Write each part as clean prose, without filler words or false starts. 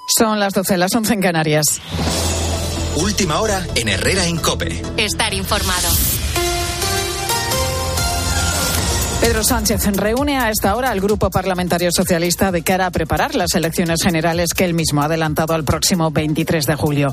Son las 12, las 11 en Canarias. Última hora en Herrera en COPE. Estar informado. Pedro Sánchez reúne a esta hora al Grupo Parlamentario Socialista de cara a preparar las elecciones generales que él mismo ha adelantado al próximo 23 de julio.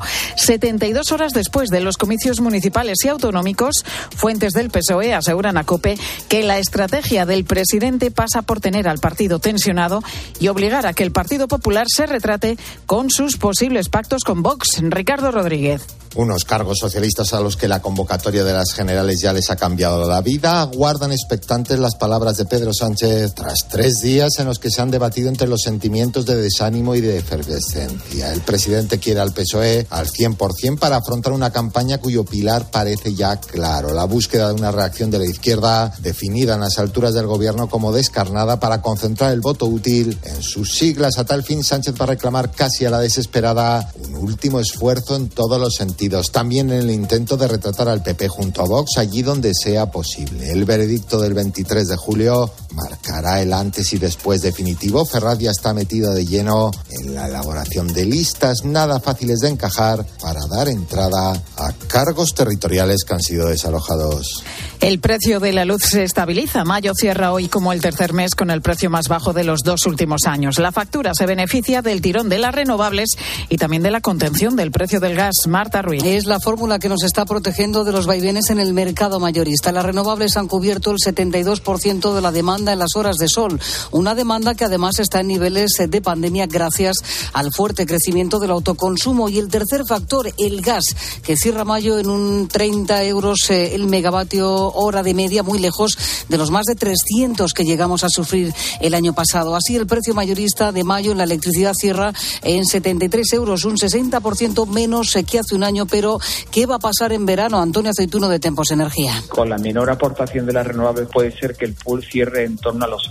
72 horas después de los comicios municipales y autonómicos, fuentes del PSOE aseguran a COPE que la estrategia del presidente pasa por tener al partido tensionado y obligar a que el Partido Popular se retrate con sus posibles pactos con Vox. Ricardo Rodríguez. Unos cargos socialistas a los que la convocatoria de las generales ya les ha cambiado la vida aguardan expectantes las palabras de Pedro Sánchez tras 3 días en los que se han debatido entre los sentimientos de desánimo y de efervescencia. El presidente quiere al PSOE al 100% para afrontar una campaña cuyo pilar parece ya claro: la búsqueda de una reacción de la izquierda definida en las alturas del gobierno como descarnada para concentrar el voto útil en sus siglas. A tal fin, Sánchez va a reclamar casi a la desesperada un último esfuerzo en todos los sentidos. También en el intento de retratar al PP junto a Vox allí donde sea posible. El veredicto del 23 de julio marcará el antes y después definitivo. Ferraz ya está metido de lleno en la elaboración de listas nada fáciles de encajar para dar entrada a cargos territoriales que han sido desalojados. El precio de la luz se estabiliza. Mayo cierra hoy como el tercer mes con el precio más bajo de los 2 últimos años. La factura se beneficia del tirón de las renovables y también de la contención del precio del gas. Marta Ruiz. Es la fórmula que nos está protegiendo de los vaivenes en el mercado mayorista. Las renovables han cubierto el 72% de la demanda en las horas de sol. Una demanda que además está en niveles de pandemia gracias al fuerte crecimiento del autoconsumo. Y el tercer factor, el gas, que cierra mayo en un 30 euros el megavatio hora de media, muy lejos de los más de 300 que llegamos a sufrir el año pasado. Así, el precio mayorista de mayo en la electricidad cierra en 73 euros, un 60% menos que hace un año. Pero, ¿qué va a pasar en verano? Antonio Aceituno, de Tempos Energía. Con la menor aportación de las renovables puede ser que el pool cierre en torno a los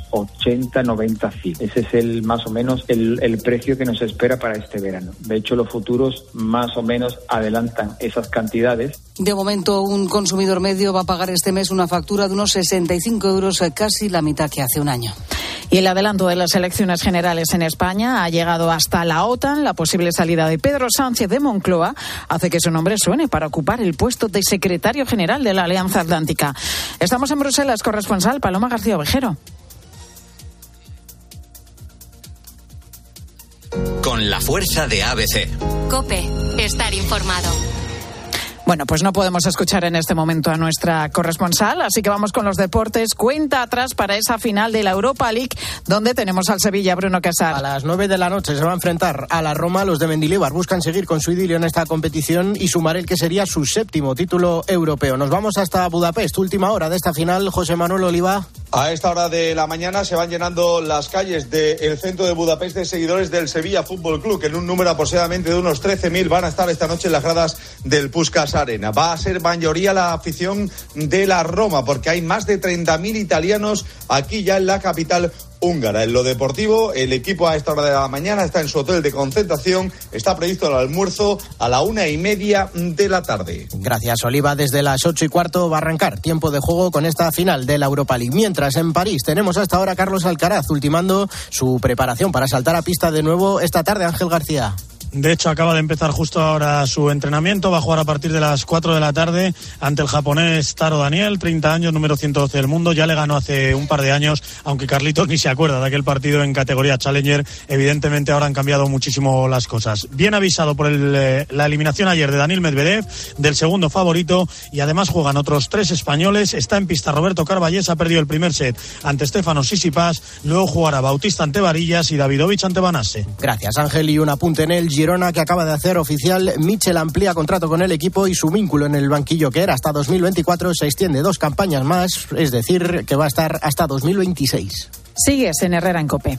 80-90 CIF. Ese es más o menos el precio que nos espera para este verano. De hecho, los futuros más o menos adelantan esas cantidades. De momento, un consumidor medio va a pagar este mes una factura de unos 65 euros, casi la mitad que hace un año. Y el adelanto de las elecciones generales en España ha llegado hasta la OTAN. La posible salida de Pedro Sánchez de Moncloa hace que su nombre suene para ocupar el puesto de secretario general de la Alianza Atlántica. Estamos en Bruselas, corresponsal Paloma García Ovejero. Con la fuerza de ABC. COPE, estar informado. Bueno, pues no podemos escuchar en este momento a nuestra corresponsal, así que vamos con los deportes. Cuenta atrás para esa final de la Europa League, donde tenemos al Sevilla, Bruno Casar. A las 9 de la noche se va a enfrentar a la Roma. Los de Mendilibar buscan seguir con su idilio en esta competición y sumar el que sería su 7º título europeo. Nos vamos hasta Budapest, última hora de esta final. José Manuel Oliva. A esta hora de la mañana se van llenando las calles del centro de Budapest de seguidores del Sevilla Fútbol Club, que en un número aproximadamente de unos 13.000 van a estar esta noche en las gradas del Puskás Arena. Va a ser mayoría la afición de la Roma, porque hay más de 30.000 italianos aquí ya en la capital húngara. En lo deportivo, el equipo a esta hora de la mañana está en su hotel de concentración. Está previsto el almuerzo a la 1:30 de la tarde. Gracias, Oliva. Desde las 8:15 va a arrancar tiempo de juego con esta final de la Europa League. Mientras, en París tenemos hasta ahora a Carlos Alcaraz ultimando su preparación para saltar a pista de nuevo esta tarde. Ángel García. De hecho, acaba de empezar justo ahora su entrenamiento. Va a jugar a partir de las 4 de la tarde ante el japonés Taro Daniel, 30 años, número 112 del mundo. Ya le ganó hace un par de años, aunque Carlitos ni se acuerda de aquel partido en categoría Challenger. Evidentemente ahora han cambiado muchísimo las cosas. Bien avisado por la eliminación ayer de Daniil Medvedev, del segundo favorito, y además juegan otros 3 españoles. Está en pista Roberto Carballés, ha perdido el primer set ante Stefanos Tsitsipas. Luego jugará Bautista ante Varillas y Davidovich ante Banase. Gracias, Ángel. Y un apunte en el Girona, que acaba de hacer oficial. Michel amplía contrato con el equipo y su vínculo en el banquillo, que era hasta 2024, se extiende 2 campañas más, es decir, que va a estar hasta 2026. Sigues en Herrera en COPE.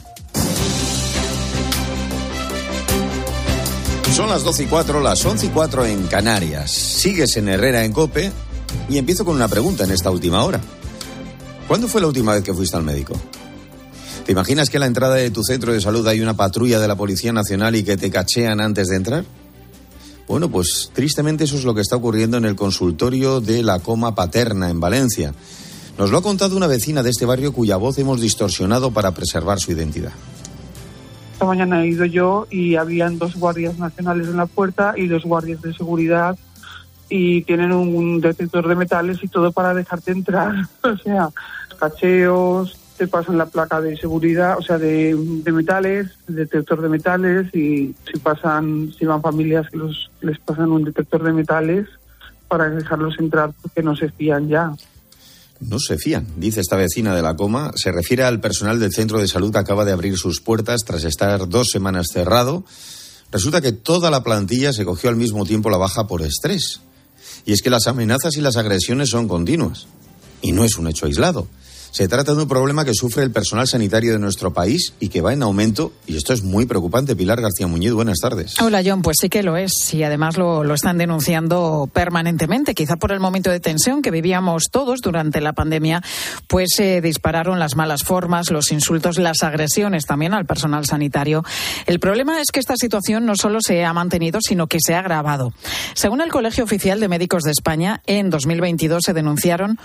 Son las 12:04, las 11:04 en Canarias. Sigues en Herrera en COPE y empiezo con una pregunta en esta última hora. ¿Cuándo fue la última vez que fuiste al médico? ¿Te imaginas que a la entrada de tu centro de salud hay una patrulla de la Policía Nacional y que te cachean antes de entrar? Bueno, pues tristemente eso es lo que está ocurriendo en el consultorio de la Coma Paterna en Valencia. Nos lo ha contado una vecina de este barrio cuya voz hemos distorsionado para preservar su identidad. Esta mañana he ido yo y habían 2 guardias nacionales en la puerta y 2 guardias de seguridad y tienen un detector de metales y todo para dejarte entrar. O sea, cacheos, te pasan la placa de seguridad, o sea, de metales, detector de metales, y si van familias que les pasan un detector de metales para dejarlos entrar porque no se fían ya. No se fían, dice esta vecina de La Coma. Se refiere al personal del centro de salud que acaba de abrir sus puertas tras estar 2 semanas cerrado. Resulta que toda la plantilla se cogió al mismo tiempo la baja por estrés. Y es que las amenazas y las agresiones son continuas. Y no es un hecho aislado. Se trata de un problema que sufre el personal sanitario de nuestro país y que va en aumento, y esto es muy preocupante. Pilar García Muñiz, buenas tardes. Hola, John, pues sí que lo es, y además lo están denunciando permanentemente. Quizá por el momento de tensión que vivíamos todos durante la pandemia, pues se dispararon las malas formas, los insultos, las agresiones también al personal sanitario. El problema es que esta situación no solo se ha mantenido, sino que se ha agravado. Según el Colegio Oficial de Médicos de España, en 2022 se denunciaron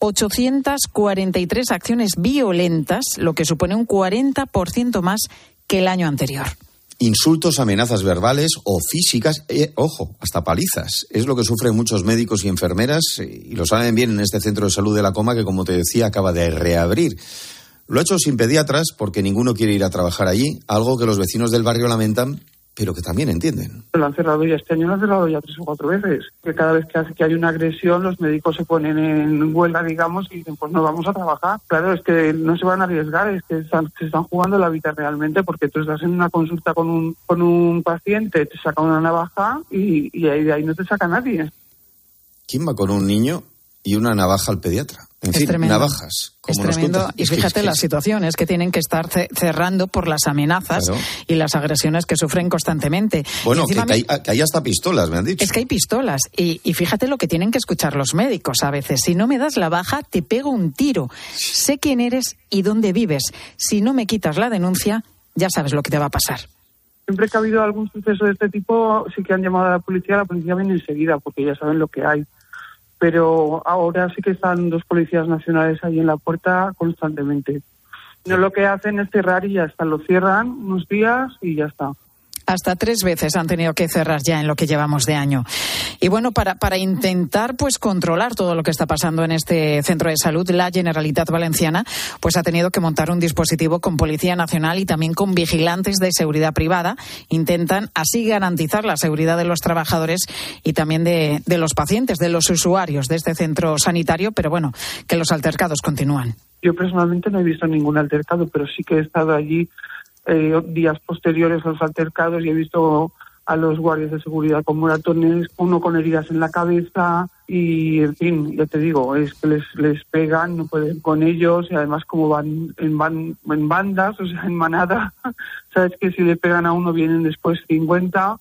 843 acciones violentas, lo que supone un 40% más que el año anterior. Insultos, amenazas verbales o físicas, ojo, hasta palizas. Es lo que sufren muchos médicos y enfermeras, y lo saben bien en este centro de salud de La Coma, que, como te decía, acaba de reabrir. Lo ha hecho sin pediatras porque ninguno quiere ir a trabajar allí, algo que los vecinos del barrio lamentan, pero que también entienden. Lo han cerrado ya este año, lo han cerrado ya 3 o 4 veces. Que cada vez que hay una agresión, los médicos se ponen en huelga, digamos, y dicen, pues no vamos a trabajar. Claro, es que no se van a arriesgar, es que se están jugando la vida realmente, porque tú estás en una consulta con un paciente, te saca una navaja y de ahí no te saca nadie. ¿Quién va con un niño y una navaja al pediatra? En fin, tremendo. Navajas. Es tremendo. Y fíjate la situación, es que tienen que estar cerrando por las amenazas, claro, y las agresiones que sufren constantemente. Bueno, que hay hasta pistolas, me han dicho. Es que hay pistolas. Y fíjate lo que tienen que escuchar los médicos a veces. Si no me das la baja, te pego un tiro. Sé quién eres y dónde vives. Si no me quitas la denuncia, ya sabes lo que te va a pasar. Siempre que ha habido algún suceso de este tipo, sí que han llamado a la policía viene enseguida, porque ya saben lo que hay. Pero ahora sí que están 2 policías nacionales ahí en la puerta constantemente. No, lo que hacen es cerrar y ya está, lo cierran unos días y ya está. Hasta 3 veces han tenido que cerrar ya en lo que llevamos de año. Y bueno, para intentar pues controlar todo lo que está pasando en este centro de salud, la Generalitat Valenciana pues ha tenido que montar un dispositivo con Policía Nacional y también con vigilantes de seguridad privada. Intentan así garantizar la seguridad de los trabajadores y también de los pacientes, de los usuarios de este centro sanitario, pero bueno, que los altercados continúan. Yo personalmente no he visto ningún altercado, pero sí que he estado allí días posteriores a los altercados y he visto a los guardias de seguridad con moratones, uno con heridas en la cabeza y, en fin, ya te digo, es que les pegan, no pueden con ellos, y además como van en bandas, o sea, en manada, sabes que si le pegan a uno vienen después 50.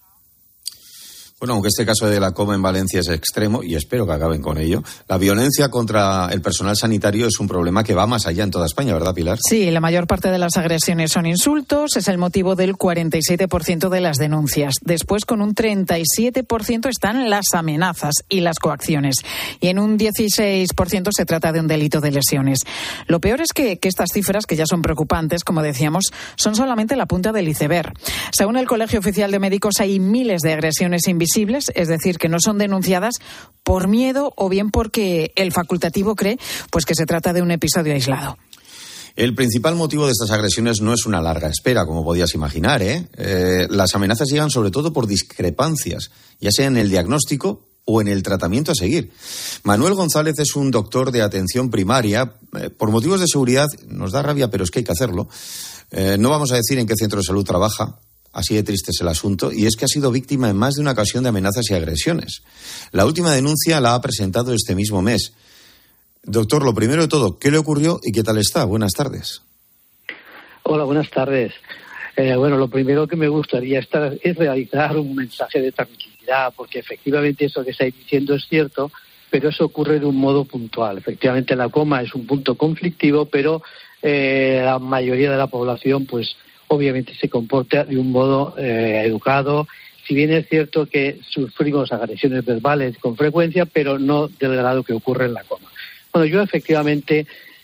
Bueno, aunque este caso de La Coma en Valencia es extremo, y espero que acaben con ello, la violencia contra el personal sanitario es un problema que va más allá en toda España, ¿verdad, Pilar? Sí, la mayor parte de las agresiones son insultos, es el motivo del 47% de las denuncias. Después, con un 37% están las amenazas y las coacciones. Y en un 16% se trata de un delito de lesiones. Lo peor es que estas cifras, que ya son preocupantes, como decíamos, son solamente la punta del iceberg. Según el Colegio Oficial de Médicos, hay miles de agresiones invisibles, es decir, que no son denunciadas por miedo o bien porque el facultativo cree pues que se trata de un episodio aislado. El principal motivo de estas agresiones no es una larga espera, como podías imaginar, Las amenazas llegan sobre todo por discrepancias, ya sea en el diagnóstico o en el tratamiento a seguir. Manuel González es un doctor de atención primaria. Por motivos de seguridad, nos da rabia, pero es que hay que hacerlo. No vamos a decir en qué centro de salud trabaja. Así de triste es el asunto, y es que ha sido víctima en más de una ocasión de amenazas y agresiones. La última denuncia la ha presentado este mismo mes. Doctor, lo primero de todo, ¿qué le ocurrió y qué tal está? Buenas tardes. Hola, buenas tardes. Bueno, lo primero que me gustaría es realizar un mensaje de tranquilidad, porque efectivamente eso que estáis diciendo es cierto, pero eso ocurre de un modo puntual. Efectivamente, La Coma es un punto conflictivo, pero la mayoría de la población, pues, obviamente se comporta de un modo educado. Si bien es cierto que sufrimos agresiones verbales con frecuencia, pero no del grado que ocurre en La Coma. Bueno, yo efectivamente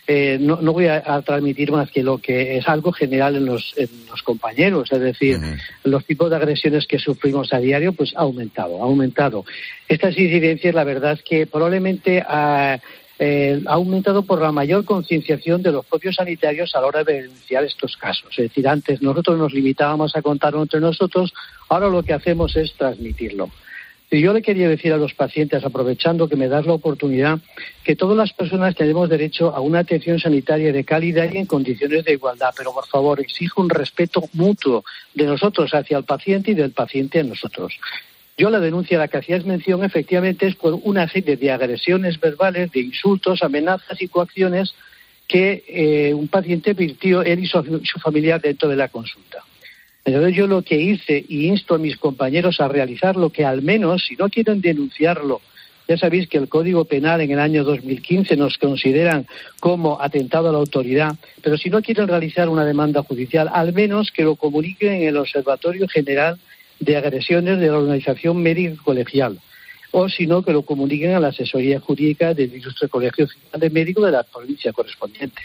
no voy a transmitir más que lo que es algo general en los compañeros, es decir, los tipos de agresiones que sufrimos a diario, pues ha aumentado. Estas incidencias, la verdad es que probablemente ha aumentado por la mayor concienciación de los propios sanitarios a la hora de denunciar estos casos. Es decir, antes nosotros nos limitábamos a contarlo entre nosotros, ahora lo que hacemos es transmitirlo. Y yo le quería decir a los pacientes, aprovechando que me das la oportunidad, que todas las personas tenemos derecho a una atención sanitaria de calidad y en condiciones de igualdad, pero por favor exijo un respeto mutuo de nosotros hacia el paciente y del paciente a nosotros. Yo la denuncia a la que hacías mención efectivamente es por una serie de agresiones verbales, de insultos, amenazas y coacciones que un paciente virtió él y su familiar dentro de la consulta. Entonces yo lo que hice y insto a mis compañeros a realizar lo que al menos, si no quieren denunciarlo, ya sabéis que el Código Penal en el año 2015 nos consideran como atentado a la autoridad, pero si no quieren realizar una demanda judicial, al menos que lo comuniquen en el Observatorio General de Agresiones de la Organización Médica Colegial, o si no, que lo comuniquen a la asesoría jurídica del Ilustre Colegio Oficial de Médicos de la provincia correspondiente.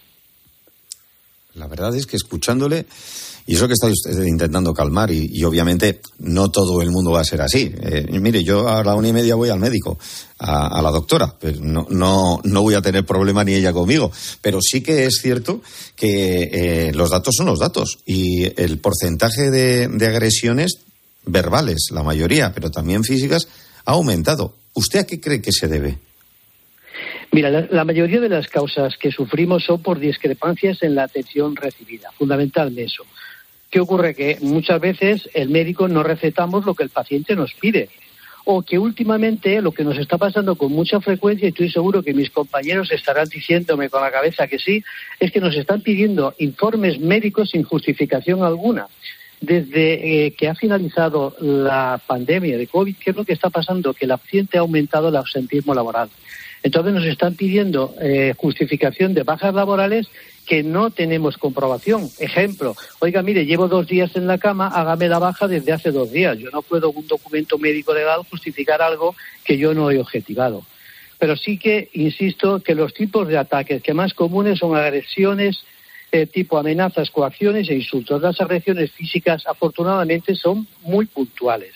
La verdad es que escuchándole, y eso que está usted intentando calmar, y obviamente no todo el mundo va a ser así. Mire, yo a la 1:30 voy al médico, a la doctora, pero no voy a tener problema ni ella conmigo. Pero sí que es cierto que los datos son los datos, y el porcentaje de agresiones verbales, la mayoría, pero también físicas, ha aumentado. ¿Usted a qué cree que se debe? Mira, la mayoría de las causas que sufrimos son por discrepancias en la atención recibida, fundamentalmente eso. ¿Qué ocurre? Que muchas veces el médico no recetamos lo que el paciente nos pide, o que últimamente lo que nos está pasando con mucha frecuencia, y estoy seguro que mis compañeros estarán diciéndome con la cabeza que sí, es que nos están pidiendo informes médicos sin justificación alguna. Desde que ha finalizado la pandemia de COVID, ¿qué es lo que está pasando? Que el paciente ha aumentado el ausentismo laboral. Entonces nos están pidiendo justificación de bajas laborales que no tenemos comprobación. Ejemplo, oiga, mire, llevo 2 días en la cama, hágame la baja desde hace 2 días. Yo no puedo, un documento médico legal, justificar algo que yo no he objetivado. Pero sí que, insisto, que los tipos de ataques que más comunes son agresiones tipo amenazas, coacciones e insultos. Las agresiones físicas, afortunadamente, son muy puntuales.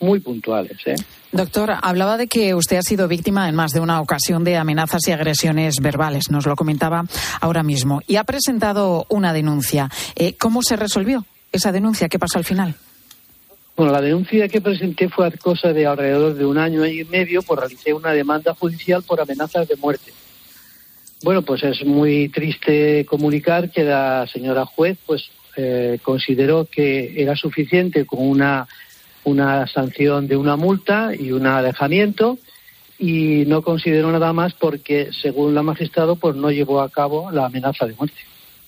Doctor, hablaba de que usted ha sido víctima en más de una ocasión de amenazas y agresiones verbales, nos lo comentaba ahora mismo, y ha presentado una denuncia. ¿Cómo se resolvió esa denuncia? ¿Qué pasó al final? Bueno, la denuncia que presenté fue a cosa de alrededor de 1 año y medio, pues realicé una demanda judicial por amenazas de muerte. Bueno, pues es muy triste comunicar que la señora juez pues consideró que era suficiente con una sanción de una multa y un alejamiento, y no consideró nada más porque, según la magistrado, pues no llevó a cabo la amenaza de muerte.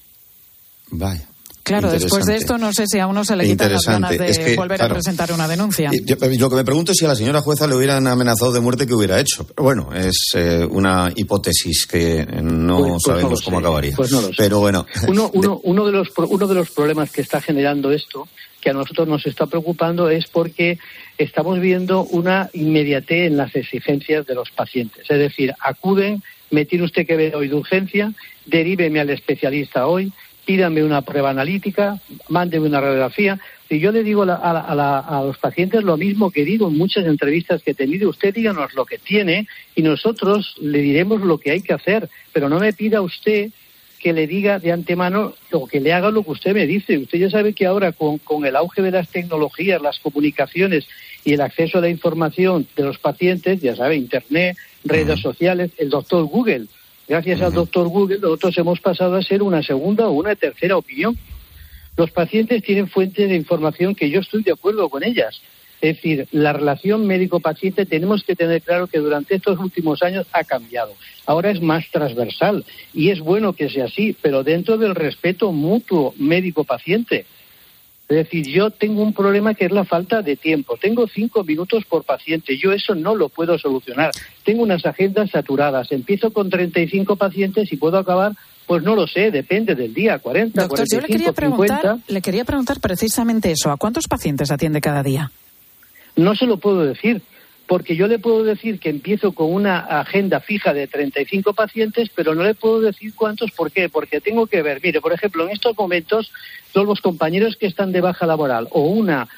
Vaya. Claro, después de esto no sé si a uno se le quitan las ganas de volver a presentar una denuncia. Lo que me pregunto es si a la señora jueza le hubieran amenazado de muerte, ¿qué hubiera hecho? Pero bueno, es una hipótesis que no sabemos cómo acabaría. Pues no lo sé. Pero bueno. Uno de los problemas que está generando esto, que a nosotros nos está preocupando, es porque estamos viendo una inmediatez en las exigencias de los pacientes. Es decir, acuden, me tiene usted que ver hoy de urgencia, deríveme al especialista hoy, pídame una prueba analítica, mándeme una radiografía. Y yo le digo a los pacientes lo mismo que digo en muchas entrevistas que he tenido: usted díganos lo que tiene y nosotros le diremos lo que hay que hacer, pero no me pida usted que le diga de antemano o que le haga lo que usted me dice. Usted ya sabe que ahora con el auge de las tecnologías, las comunicaciones y el acceso a la información de los pacientes, ya sabe, Internet, redes sociales, el doctor Google. Gracias al doctor Google, nosotros hemos pasado a ser una segunda o una tercera opinión. Los pacientes tienen fuentes de información que yo estoy de acuerdo con ellas. Es decir, la relación médico-paciente tenemos que tener claro que durante estos últimos años ha cambiado. Ahora es más transversal y es bueno que sea así, pero dentro del respeto mutuo médico-paciente. Es decir, yo tengo un problema que es la falta de tiempo. Tengo 5 minutos por paciente. Yo eso no lo puedo solucionar. Tengo unas agendas saturadas. Empiezo con 35 pacientes y puedo acabar, pues no lo sé, depende del día, 40, Doctor, 45, 50. Le quería preguntar precisamente eso. ¿A cuántos pacientes atiende cada día? No se lo puedo decir, porque yo le puedo decir que empiezo con una agenda fija de 35 pacientes, pero no le puedo decir cuántos. ¿Por qué? Porque tengo que ver, mire, por ejemplo, en estos momentos, todos los compañeros que están de baja laboral o una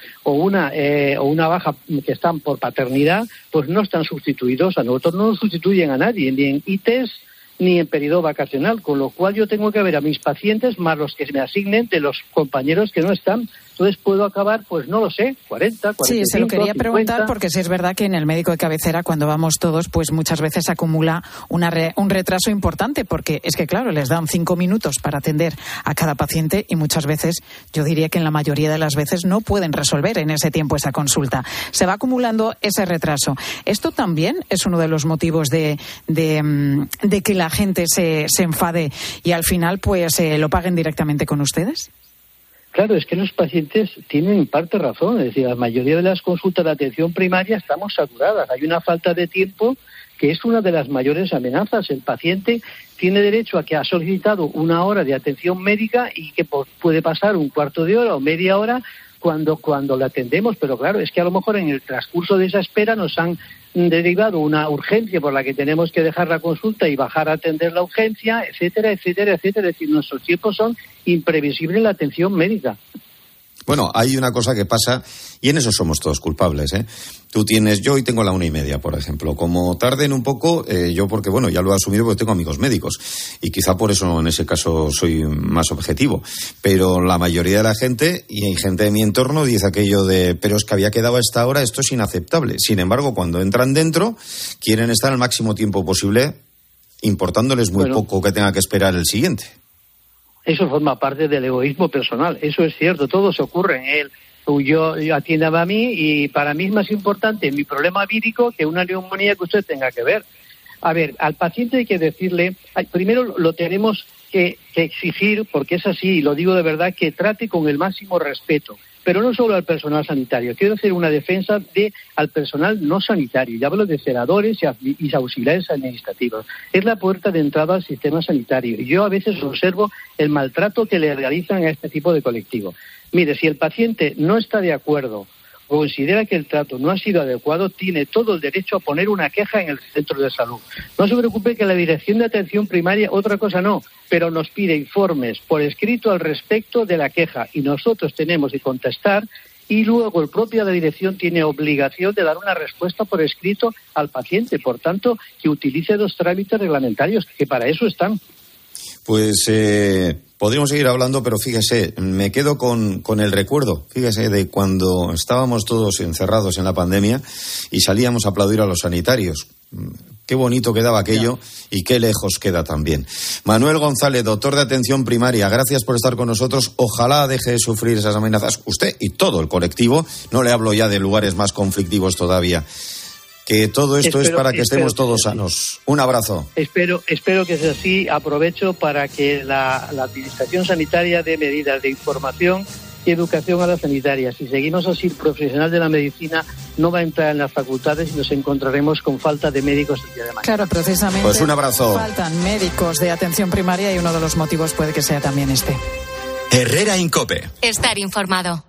baja que están por paternidad, pues no están sustituidos. A nosotros no nos sustituyen a nadie, ni en ITES ni en periodo vacacional, con lo cual yo tengo que ver a mis pacientes más los que se me asignen de los compañeros que no están. Entonces puedo acabar, pues no lo sé, 40, 45, Sí, se lo quería 50. preguntar porque sí es verdad que en el médico de cabecera, cuando vamos todos, pues muchas veces acumula un retraso importante, porque es que, claro, les dan 5 minutos para atender a cada paciente y muchas veces, yo diría que en la mayoría de las veces, no pueden resolver en ese tiempo esa consulta. Se va acumulando ese retraso. Esto también es uno de los motivos de que la gente se enfade y al final pues lo paguen directamente con ustedes. Claro, es que los pacientes tienen en parte razón. Es decir, la mayoría de las consultas de atención primaria estamos saturadas. Hay una falta de tiempo que es una de las mayores amenazas. El paciente tiene derecho a que ha solicitado 1 hora de atención médica y que puede pasar un cuarto de hora o media hora cuando le atendemos. Pero claro, es que a lo mejor en el transcurso de esa espera nos han derivado una urgencia por la que tenemos que dejar la consulta y bajar a atender la urgencia, etcétera, etcétera, etcétera. Es decir, nuestros tiempos son imprevisibles en la atención médica. Bueno, hay una cosa que pasa, y en eso somos todos culpables, ¿eh? Yo hoy tengo la 1:30, por ejemplo. Como tarden un poco, yo porque, bueno, ya lo he asumido porque tengo amigos médicos, y quizá por eso en ese caso soy más objetivo. Pero la mayoría de la gente, y hay gente de mi entorno, dice aquello de, pero es que había quedado a esta hora, esto es inaceptable. Sin embargo, cuando entran dentro, quieren estar el máximo tiempo posible, importándoles muy poco que tenga que esperar el siguiente. Eso forma parte del egoísmo personal, eso es cierto, todo se ocurre en él. Yo atiéndame a mí y para mí es más importante mi problema vírico que una neumonía que usted tenga que ver. A ver, al paciente hay que decirle, primero lo tenemos que exigir, porque es así, y lo digo de verdad, que trate con el máximo respeto. Pero no solo al personal sanitario, quiero hacer una defensa al personal no sanitario. Ya hablo de celadores y auxiliares administrativos. Es la puerta de entrada al sistema sanitario. Y yo a veces observo el maltrato que le realizan a este tipo de colectivo. Mire, si el paciente no está de acuerdo o considera que el trato no ha sido adecuado, tiene todo el derecho a poner una queja en el centro de salud. No se preocupe que la Dirección de Atención Primaria, otra cosa no, pero nos pide informes por escrito al respecto de la queja y nosotros tenemos que contestar y luego el propio de la dirección tiene obligación de dar una respuesta por escrito al paciente. Por tanto, que utilice los trámites reglamentarios, que para eso están. Pues podríamos seguir hablando, pero fíjese, me quedo con el recuerdo, fíjese, de cuando estábamos todos encerrados en la pandemia y salíamos a aplaudir a los sanitarios. Qué bonito quedaba aquello y qué lejos queda también. Manuel González, doctor de atención primaria, gracias por estar con nosotros. Ojalá deje de sufrir esas amenazas usted y todo el colectivo. No le hablo ya de lugares más conflictivos todavía. Que todo esto es para que estemos todos sanos. Un abrazo. Espero que sea así. Aprovecho para que la Administración Sanitaria dé medidas de información y educación a las sanitarias. Si seguimos así, el profesional de la medicina no va a entrar en las facultades y nos encontraremos con falta de médicos el día de mañana. Claro, precisamente. Pues un abrazo. Faltan médicos de atención primaria y uno de los motivos puede que sea también este. Herrera en COPE. Estar informado.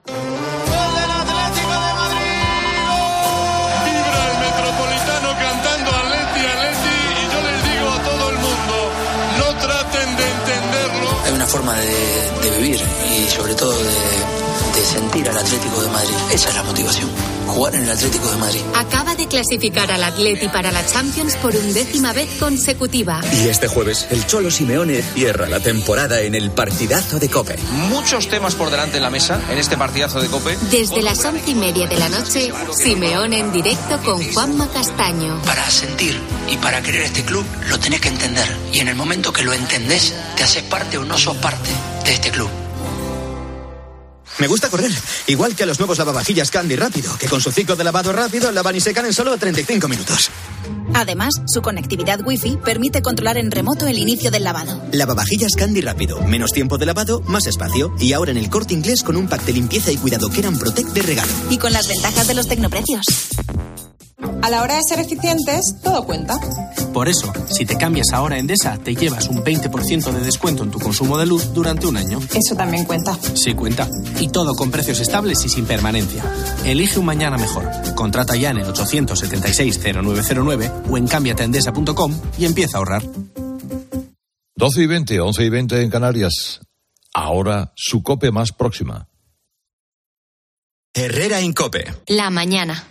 Forma de vivir y sobre todo de sentir al Atlético de Madrid. Esa es la motivación, jugar en el Atlético de Madrid. Acaba de clasificar al Atleti para la Champions por 11ª vez consecutiva. Y este jueves el Cholo Simeone cierra la temporada en el partidazo de COPE. Muchos temas por delante en la mesa en este partidazo de COPE. Desde las 11:30 de la noche, Simeone en directo con Juanma Castaño. Para sentir y para querer este club lo tenés que entender. Y en el momento que lo entendés, te haces parte o no sos parte de este club. Me gusta correr, igual que a los nuevos lavavajillas Candy Rápido, que con su ciclo de lavado rápido lavan y secan en solo 35 minutos. Además, su conectividad Wi-Fi permite controlar en remoto el inicio del lavado. Lavavajillas Candy Rápido, menos tiempo de lavado, más espacio. Y ahora en el Corte Inglés con un pack de limpieza y cuidado Keran Protect de regalo. Y con las ventajas de los tecnoprecios. A la hora de ser eficientes, todo cuenta. Por eso, si te cambias ahora a Endesa, te llevas un 20% de descuento en tu consumo de luz durante un año. Eso también cuenta. Sí, cuenta. Y todo con precios estables y sin permanencia. Elige un mañana mejor. Contrata ya en el 876-0909 o en cambiateendesa.com y empieza a ahorrar. 12 y 20, 11 y 20 en Canarias. Ahora su COPE más próxima. Herrera en COPE. La mañana.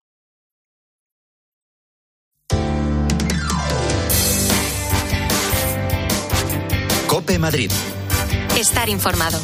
COPE Madrid. Estar informado.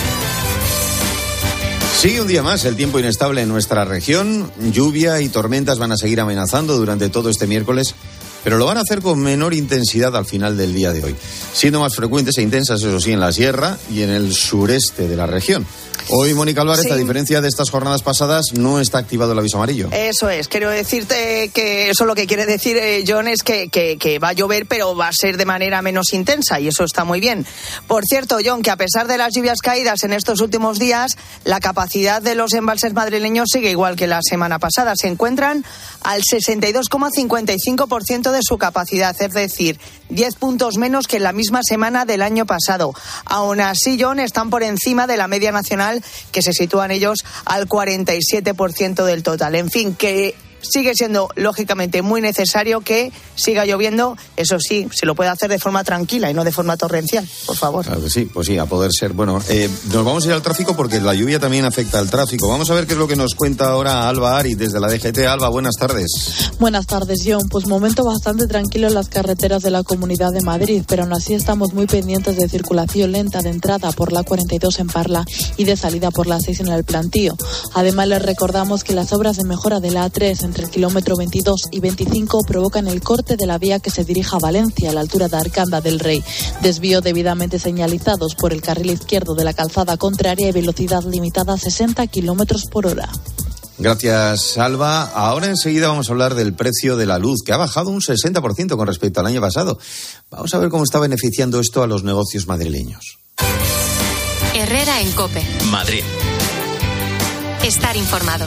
Sigue un día más el tiempo inestable en nuestra región. Lluvia y tormentas van a seguir amenazando durante todo este miércoles, pero lo van a hacer con menor intensidad al final del día de hoy, siendo más frecuentes e intensas, eso sí, en la sierra y en el sureste de la región. Hoy, Mónica Álvarez, sí, a diferencia de estas jornadas pasadas, no está activado el aviso amarillo. Eso es, quiero decirte que eso lo que quiere decir, John, es que va a llover, pero va a ser de manera menos intensa, y eso está muy bien. Por cierto, John, que a pesar de las lluvias caídas en estos últimos días, la capacidad de los embalses madrileños sigue igual que la semana pasada. Se encuentran al 62,55% de su capacidad, es decir, 10 puntos menos que en la misma semana del año pasado. Aún así, John, están por encima de la media nacional, que se sitúan ellos al 47% del total. En fin, que sigue siendo lógicamente muy necesario que siga lloviendo, eso sí, se lo puede hacer de forma tranquila y no de forma torrencial, por favor. Claro que sí, pues sí, a poder ser. Bueno, nos vamos a ir al tráfico porque la lluvia también afecta al tráfico. Vamos a ver qué es lo que nos cuenta ahora Alba Ari desde la DGT. Alba, buenas tardes. Buenas tardes, John. Pues momento bastante tranquilo en las carreteras de la Comunidad de Madrid, pero aún así estamos muy pendientes de circulación lenta de entrada por la 42 en Parla y de salida por la 6 en el Plantío. Además, les recordamos que las obras de mejora de la A3 entre el kilómetro 22 y 25 provocan el corte de la vía que se dirija a Valencia a la altura de Arcanda del Rey. Desvío debidamente señalizados por el carril izquierdo de la calzada contraria y velocidad limitada a 60 kilómetros por hora. Gracias, Alba. Ahora enseguida vamos a hablar del precio de la luz, que ha bajado un 60% con respecto al año pasado. Vamos a ver cómo está beneficiando esto a los negocios madrileños. Herrera en COPE. Madrid. Estar informado.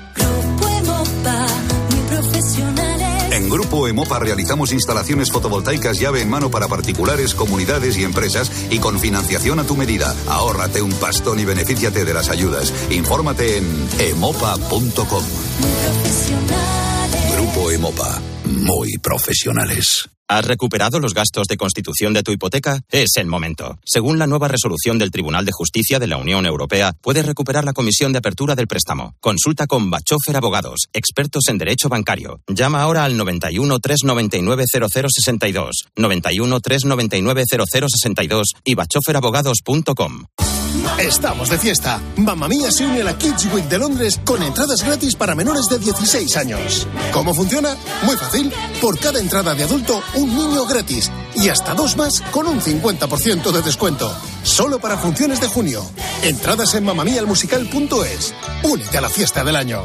En Grupo Emopa realizamos instalaciones fotovoltaicas llave en mano para particulares, comunidades y empresas y con financiación a tu medida. Ahórrate un pastón y benefíciate de las ayudas. Infórmate en emopa.com. Grupo Emopa. Muy profesionales. ¿Has recuperado los gastos de constitución de tu hipoteca? Es el momento. Según la nueva resolución del Tribunal de Justicia de la Unión Europea, puedes recuperar la comisión de apertura del préstamo. Consulta con Bachofer Abogados, expertos en derecho bancario. Llama ahora al 91 399 0062, 91 399 0062 y bachoferabogados.com. Estamos de fiesta. Mamma Mía se une a la Kids Week de Londres con entradas gratis para menores de 16 años. ¿Cómo funciona? Muy fácil. Por cada entrada de adulto, un niño gratis. Y hasta 2 más con un 50% de descuento. Solo para funciones de junio. Entradas en mamamialmusical.es. Únete a la fiesta del año.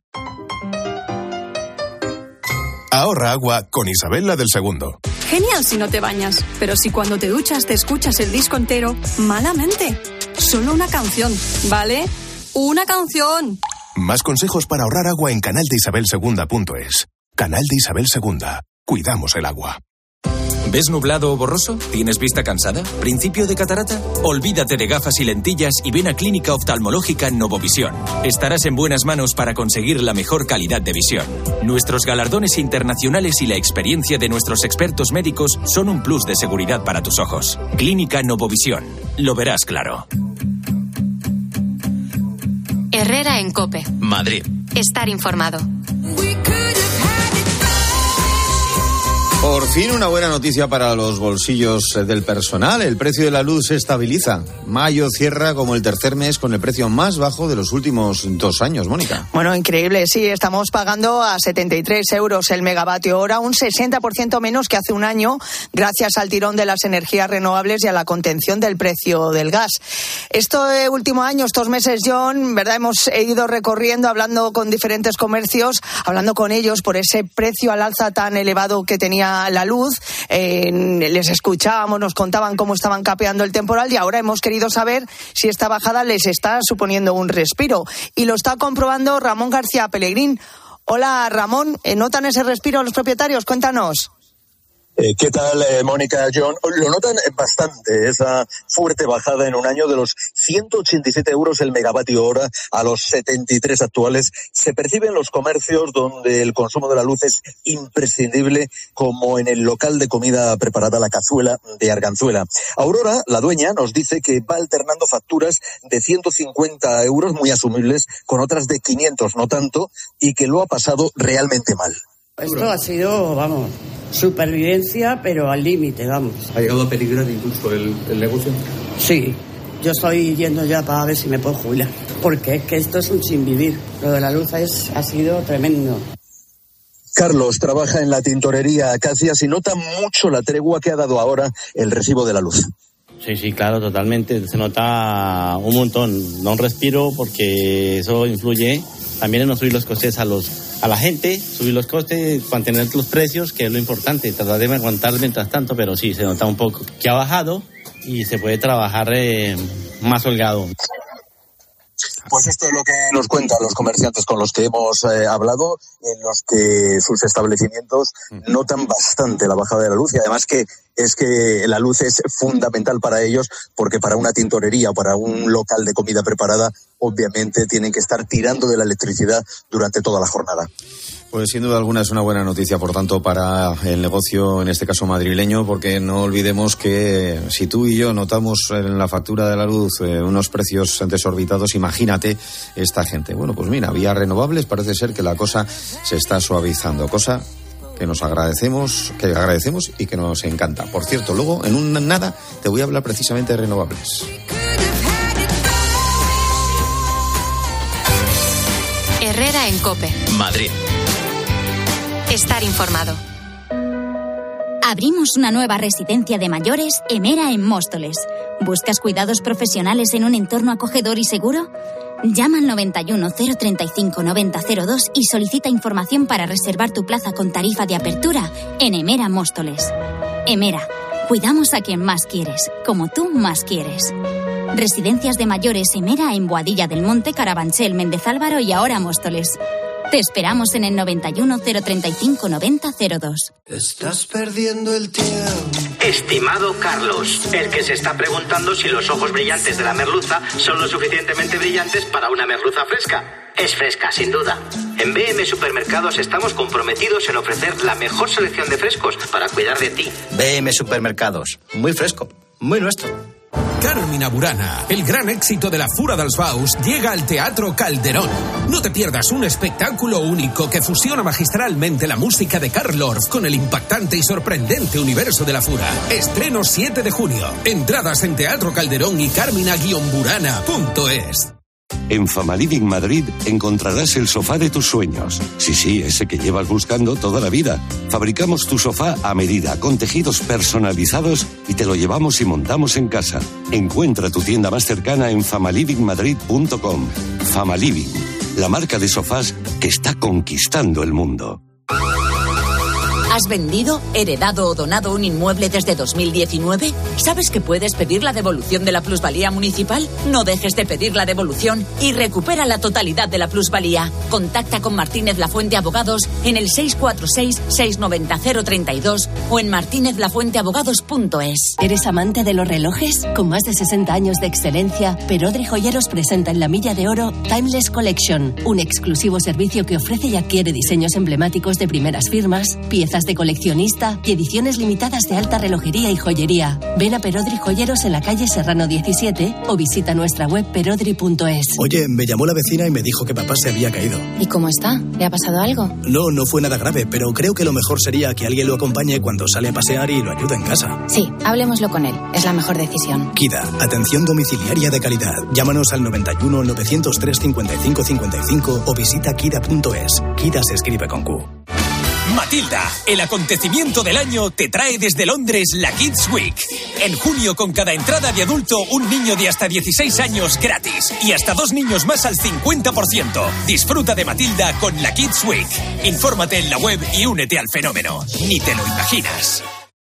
Ahorra agua con Isabel, la del segundo. Genial si no te bañas, pero si cuando te duchas te escuchas el disco entero, malamente. Solo una canción, ¿vale? ¡Una canción! Más consejos para ahorrar agua en canaldeisabelsegunda.es. Canal de Isabel Segunda. Cuidamos el agua. ¿Ves nublado o borroso? ¿Tienes vista cansada? ¿Principio de catarata? Olvídate de gafas y lentillas y ven a Clínica Oftalmológica Novovisión. Estarás en buenas manos para conseguir la mejor calidad de visión. Nuestros galardones internacionales y la experiencia de nuestros expertos médicos son un plus de seguridad para tus ojos. Clínica Novovisión. Lo verás claro. Herrera en COPE. Madrid. Estar informado. Por fin una buena noticia para los bolsillos del personal. El precio de la luz se estabiliza. Mayo cierra como el tercer mes con el precio más bajo de los últimos 2 años, Mónica. Bueno, increíble, sí, estamos pagando a 73 euros el megavatio hora, un 60% menos que hace un año, gracias al tirón de las energías renovables y a la contención del precio del gas. Este último año, estos meses, John, ¿verdad? Hemos ido recorriendo, hablando con diferentes comercios, hablando con ellos por ese precio al alza tan elevado que tenía la luz. Les escuchábamos, nos contaban cómo estaban capeando el temporal y ahora hemos querido saber si esta bajada les está suponiendo un respiro. Y lo está comprobando Ramón García Pellegrín. Hola, Ramón, ¿notan ese respiro los propietarios? Cuéntanos. ¿Qué tal, Mónica, John? Lo notan bastante, esa fuerte bajada en un año de los 187 euros el megavatio hora a los 73 actuales. Se percibe en los comercios donde el consumo de la luz es imprescindible, como en el local de comida preparada La Cazuela de Arganzuela. Aurora, la dueña, nos dice que va alternando facturas de 150 euros muy asumibles con otras de 500, no tanto, y que lo ha pasado realmente mal. Esto ha sido, vamos, supervivencia, pero al límite, vamos. ¿Ha llegado a peligrar incluso el negocio? Sí, yo estoy yendo ya para ver si me puedo jubilar, porque es que esto es un sinvivir. Lo de la luz ha sido tremendo. Carlos trabaja en la tintorería Acacias y nota mucho la tregua que ha dado ahora el recibo de la luz. Sí, claro, totalmente. Se nota un montón. Da un respiro porque eso influye también en no subir los costes a la gente, subir los costes, mantener los precios, que es lo importante, tratar de aguantar mientras tanto, pero sí, se nota un poco que ha bajado y se puede trabajar más holgado. Pues esto es lo que nos cuentan los comerciantes con los que hemos hablado, en los que sus establecimientos notan bastante la bajada de la luz, y además que la luz es fundamental para ellos, porque para una tintorería o para un local de comida preparada, obviamente tienen que estar tirando de la electricidad durante toda la jornada. Pues sin duda alguna es una buena noticia, por tanto, para el negocio, en este caso madrileño, porque no olvidemos que si tú y yo notamos en la factura de la luz unos precios desorbitados, imagínate esta gente. Bueno, pues mira, vía renovables parece ser que la cosa se está suavizando, cosa que nos agradecemos y que nos encanta. Por cierto, luego en un nada te voy a hablar precisamente de renovables. Herrera en COPE. Madrid. Estar informado. Abrimos una nueva residencia de mayores, Emera, en Móstoles. ¿Buscas cuidados profesionales en un entorno acogedor y seguro? Llama al 91 035 9002 y solicita información para reservar tu plaza con tarifa de apertura en Emera Móstoles. Emera, cuidamos a quien más quieres, como tú más quieres. Residencias de mayores Emera en Boadilla del Monte, Carabanchel, Méndez Álvaro y ahora Móstoles. Te esperamos en el 91 035 9002. Estás perdiendo el tiempo. Estimado Carlos, el que se está preguntando si los ojos brillantes de la merluza son lo suficientemente brillantes para una merluza fresca. Es fresca, sin duda. En BM Supermercados estamos comprometidos en ofrecer la mejor selección de frescos para cuidar de ti. BM Supermercados, muy fresco, muy nuestro. Carmina Burana, el gran éxito de la Fura dels Baus, llega al Teatro Calderón. No te pierdas un espectáculo único que fusiona magistralmente la música de Carl Orff con el impactante y sorprendente universo de la Fura. Estreno 7 de junio. Entradas en Teatro Calderón y carmina-burana.es. En Famaliving Madrid encontrarás el sofá de tus sueños. Sí, ese que llevas buscando toda la vida. Fabricamos tu sofá a medida, con tejidos personalizados, y te lo llevamos y montamos en casa. Encuentra tu tienda más cercana en famalivingmadrid.com. Famaliving, la marca de sofás que está conquistando el mundo. ¿Has vendido, heredado o donado un inmueble desde 2019? ¿Sabes que puedes pedir la devolución de la plusvalía municipal? No dejes de pedir la devolución y recupera la totalidad de la plusvalía. Contacta con Martínez Lafuente Abogados en el 646-690-032 o en martinezlafuenteabogados.es. ¿Eres amante de los relojes? Con más de 60 años de excelencia, Perodri Joyeros presenta en la Milla de Oro Timeless Collection, un exclusivo servicio que ofrece y adquiere diseños emblemáticos de primeras firmas, piezas de coleccionista y ediciones limitadas de alta relojería y joyería. Ven a Perodri Joyeros en la calle Serrano 17 o visita nuestra web perodri.es. Oye, me llamó la vecina y me dijo que papá se había caído. ¿Y cómo está? ¿Le ha pasado algo? No fue nada grave, pero creo que lo mejor sería que alguien lo acompañe cuando sale a pasear y lo ayude en casa. Sí, hablemoslo con él. Es la mejor decisión. Kida, atención domiciliaria de calidad. Llámanos al 91 903 55 55 o visita kida.es. Kida se escribe con Q. Matilda, el acontecimiento del año, te trae desde Londres la Kids Week. En junio, con cada entrada de adulto, un niño de hasta 16 años gratis y hasta 2 niños más al 50%. Disfruta de Matilda con la Kids Week. Infórmate en la web y únete al fenómeno. Ni te lo imaginas.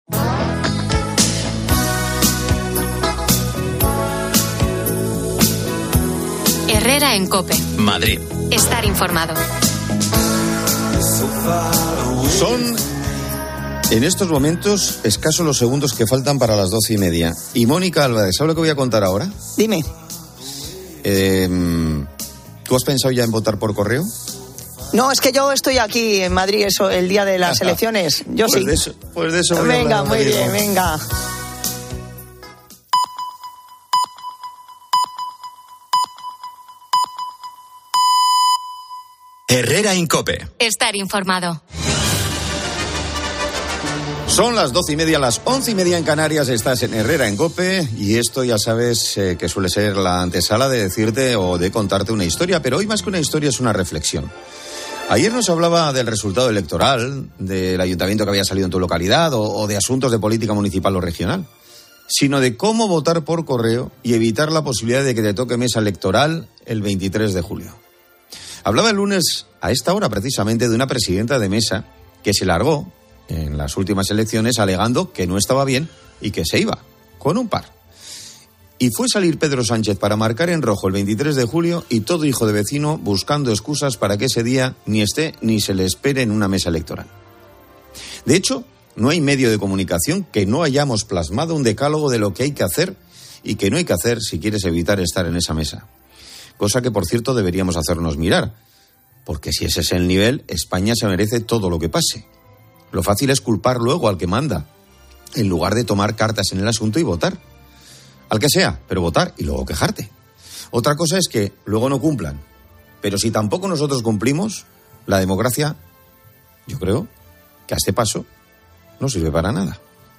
Herrera en COPE. Madrid. Estar informado. Son En estos momentos, escasos los segundos que faltan para las 12:30. Y Mónica Álvarez, ¿sabes lo que voy a contar ahora? Dime. ¿Tú has pensado ya en votar por correo? No, es que yo estoy aquí en Madrid, eso, el día de las elecciones. Yo pues sí. De eso voy a venga, hablar, muy bien, venga. Herrera en COPE. Estar informado. Son las 12:30, las 11:30 en Canarias. Estás en Herrera en COPE y esto ya sabes que suele ser la antesala de decirte o de contarte una historia, pero hoy más que una historia es una reflexión. Ayer nos hablaba del resultado electoral, del ayuntamiento que había salido en tu localidad o de asuntos de política municipal o regional, sino de cómo votar por correo y evitar la posibilidad de que te toque mesa electoral el 23 de julio. Hablaba el lunes a esta hora precisamente de una presidenta de mesa que se largó en las últimas elecciones alegando que no estaba bien y que se iba, con un par. Y fue salir Pedro Sánchez para marcar en rojo el 23 de julio y todo hijo de vecino buscando excusas para que ese día ni esté ni se le espere en una mesa electoral. De hecho, no hay medio de comunicación que no hayamos plasmado un decálogo de lo que hay que hacer y que no hay que hacer si quieres evitar estar en esa mesa. Cosa que, por cierto, deberíamos hacernos mirar, porque si ese es el nivel, España se merece todo lo que pase. Lo fácil es culpar luego al que manda, en lugar de tomar cartas en el asunto y votar. Al que sea, pero votar y luego quejarte. Otra cosa es que luego no cumplan. Pero si tampoco nosotros cumplimos, la democracia, yo creo que a este paso no sirve para nada.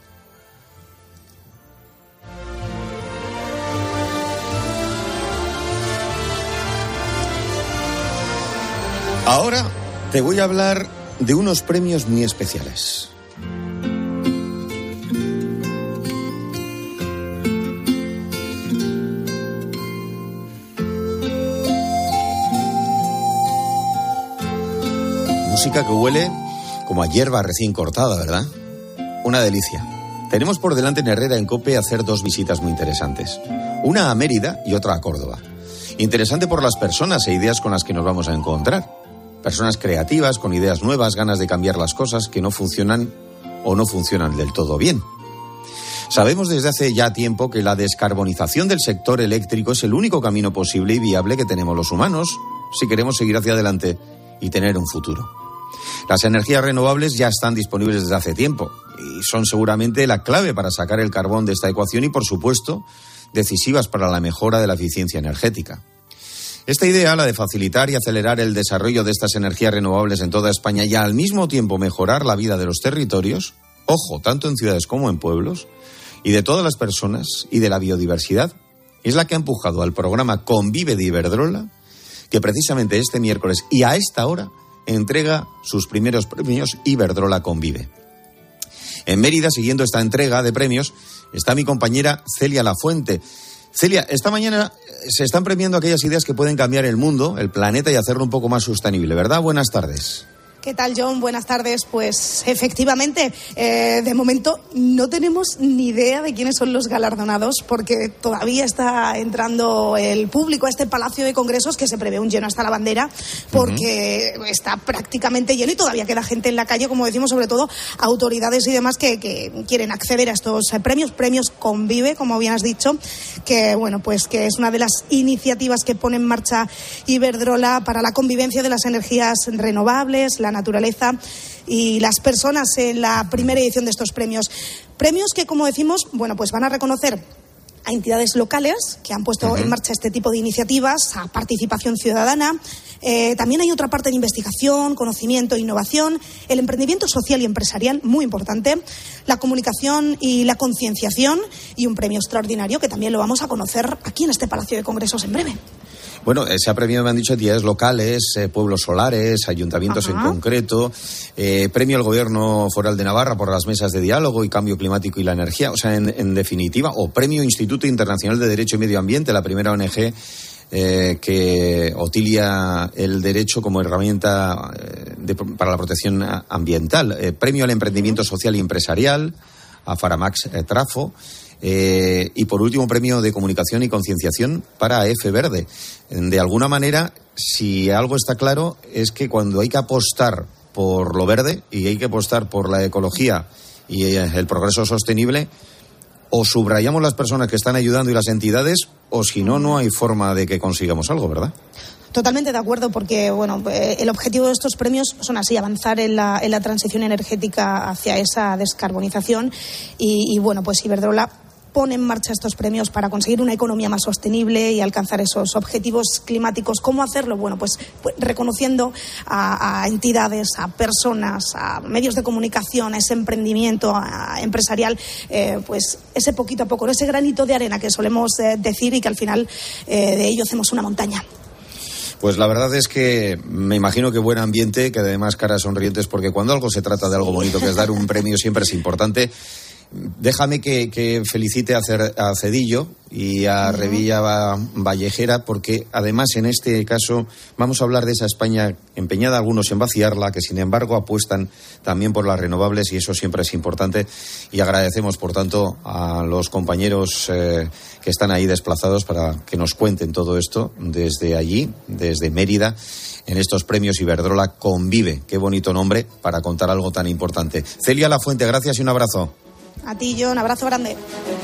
Ahora te voy a hablar de unos premios muy especiales. Música que huele como a hierba recién cortada, ¿verdad? Una delicia. Tenemos por delante en Herrera en COPE hacer dos visitas muy interesantes. Una a Mérida y otra a Córdoba. Interesante por las personas e ideas con las que nos vamos a encontrar. Personas creativas, con ideas nuevas, ganas de cambiar las cosas que no funcionan o no funcionan del todo bien. Sabemos desde hace ya tiempo que la descarbonización del sector eléctrico es el único camino posible y viable que tenemos los humanos si queremos seguir hacia adelante y tener un futuro. Las energías renovables ya están disponibles desde hace tiempo y son seguramente la clave para sacar el carbón de esta ecuación y, por supuesto, decisivas para la mejora de la eficiencia energética. Esta idea, la de facilitar y acelerar el desarrollo de estas energías renovables en toda España y al mismo tiempo mejorar la vida de los territorios, ojo, tanto en ciudades como en pueblos, y de todas las personas y de la biodiversidad, es la que ha empujado al programa Convive de Iberdrola, que precisamente este miércoles y a esta hora entrega sus primeros premios Iberdrola Convive. En Mérida, siguiendo esta entrega de premios, está mi compañera Celia Lafuente. Celia, esta mañana se están premiando aquellas ideas que pueden cambiar el mundo, el planeta y hacerlo un poco más sostenible, ¿verdad? Buenas tardes. ¿Qué tal, John? Buenas tardes. Pues efectivamente, de momento no tenemos ni idea de quiénes son los galardonados porque todavía está entrando el público a este Palacio de Congresos que se prevé un lleno hasta la bandera porque está prácticamente lleno y todavía queda gente en la calle, como decimos, sobre todo autoridades y demás que quieren acceder a estos premios Convive, como bien has dicho, que bueno, pues que es una de las iniciativas que pone en marcha Iberdrola para la convivencia de las energías renovables, la naturaleza y las personas en la primera edición de estos premios. Premios que, como decimos, bueno, pues van a reconocer a entidades locales que han puesto en marcha este tipo de iniciativas, a participación ciudadana. También hay otra parte de investigación, conocimiento, innovación, el emprendimiento social y empresarial, muy importante, la comunicación y la concienciación y un premio extraordinario que también lo vamos a conocer aquí en este Palacio de Congresos en breve. Bueno, se ha premiado, me han dicho, entidades locales, pueblos solares, ayuntamientos en concreto, premio al Gobierno Foral de Navarra por las mesas de diálogo y cambio climático y la energía, o sea, en definitiva, o premio Instituto Internacional de Derecho y Medio Ambiente, la primera ONG que utilia el derecho como herramienta para la protección ambiental, premio al emprendimiento social y empresarial, a Faramax Trafo, y por último premio de comunicación y concienciación para F Verde. De alguna manera, si algo está claro, es que cuando hay que apostar por lo verde y hay que apostar por la ecología y el progreso sostenible, o subrayamos las personas que están ayudando y las entidades, o si no, no hay forma de que consigamos algo, ¿verdad? Totalmente de acuerdo, porque el objetivo de estos premios son así, avanzar en la transición energética hacia esa descarbonización y pues Iberdrola pone en marcha estos premios para conseguir una economía más sostenible y alcanzar esos objetivos climáticos. ¿Cómo hacerlo? Pues reconociendo a entidades, a personas, a medios de comunicación, a ese emprendimiento empresarial, pues ese poquito a poco, ese granito de arena que solemos decir y que al final de ello hacemos una montaña. Pues la verdad es que me imagino que buen ambiente, que además caras sonrientes, porque cuando algo se trata de algo bonito, que es dar un premio, siempre es importante. Déjame que felicite a Cedillo y a Revilla Vallejera, porque además en este caso vamos a hablar de esa España empeñada algunos en vaciarla, que sin embargo apuestan también por las renovables, y eso siempre es importante. Y agradecemos por tanto a los compañeros que están ahí desplazados para que nos cuenten todo esto desde allí, desde Mérida, en estos premios Iberdrola Convive. Qué bonito nombre para contar algo tan importante. Celia Lafuente, gracias y un abrazo. A ti, John, abrazo grande.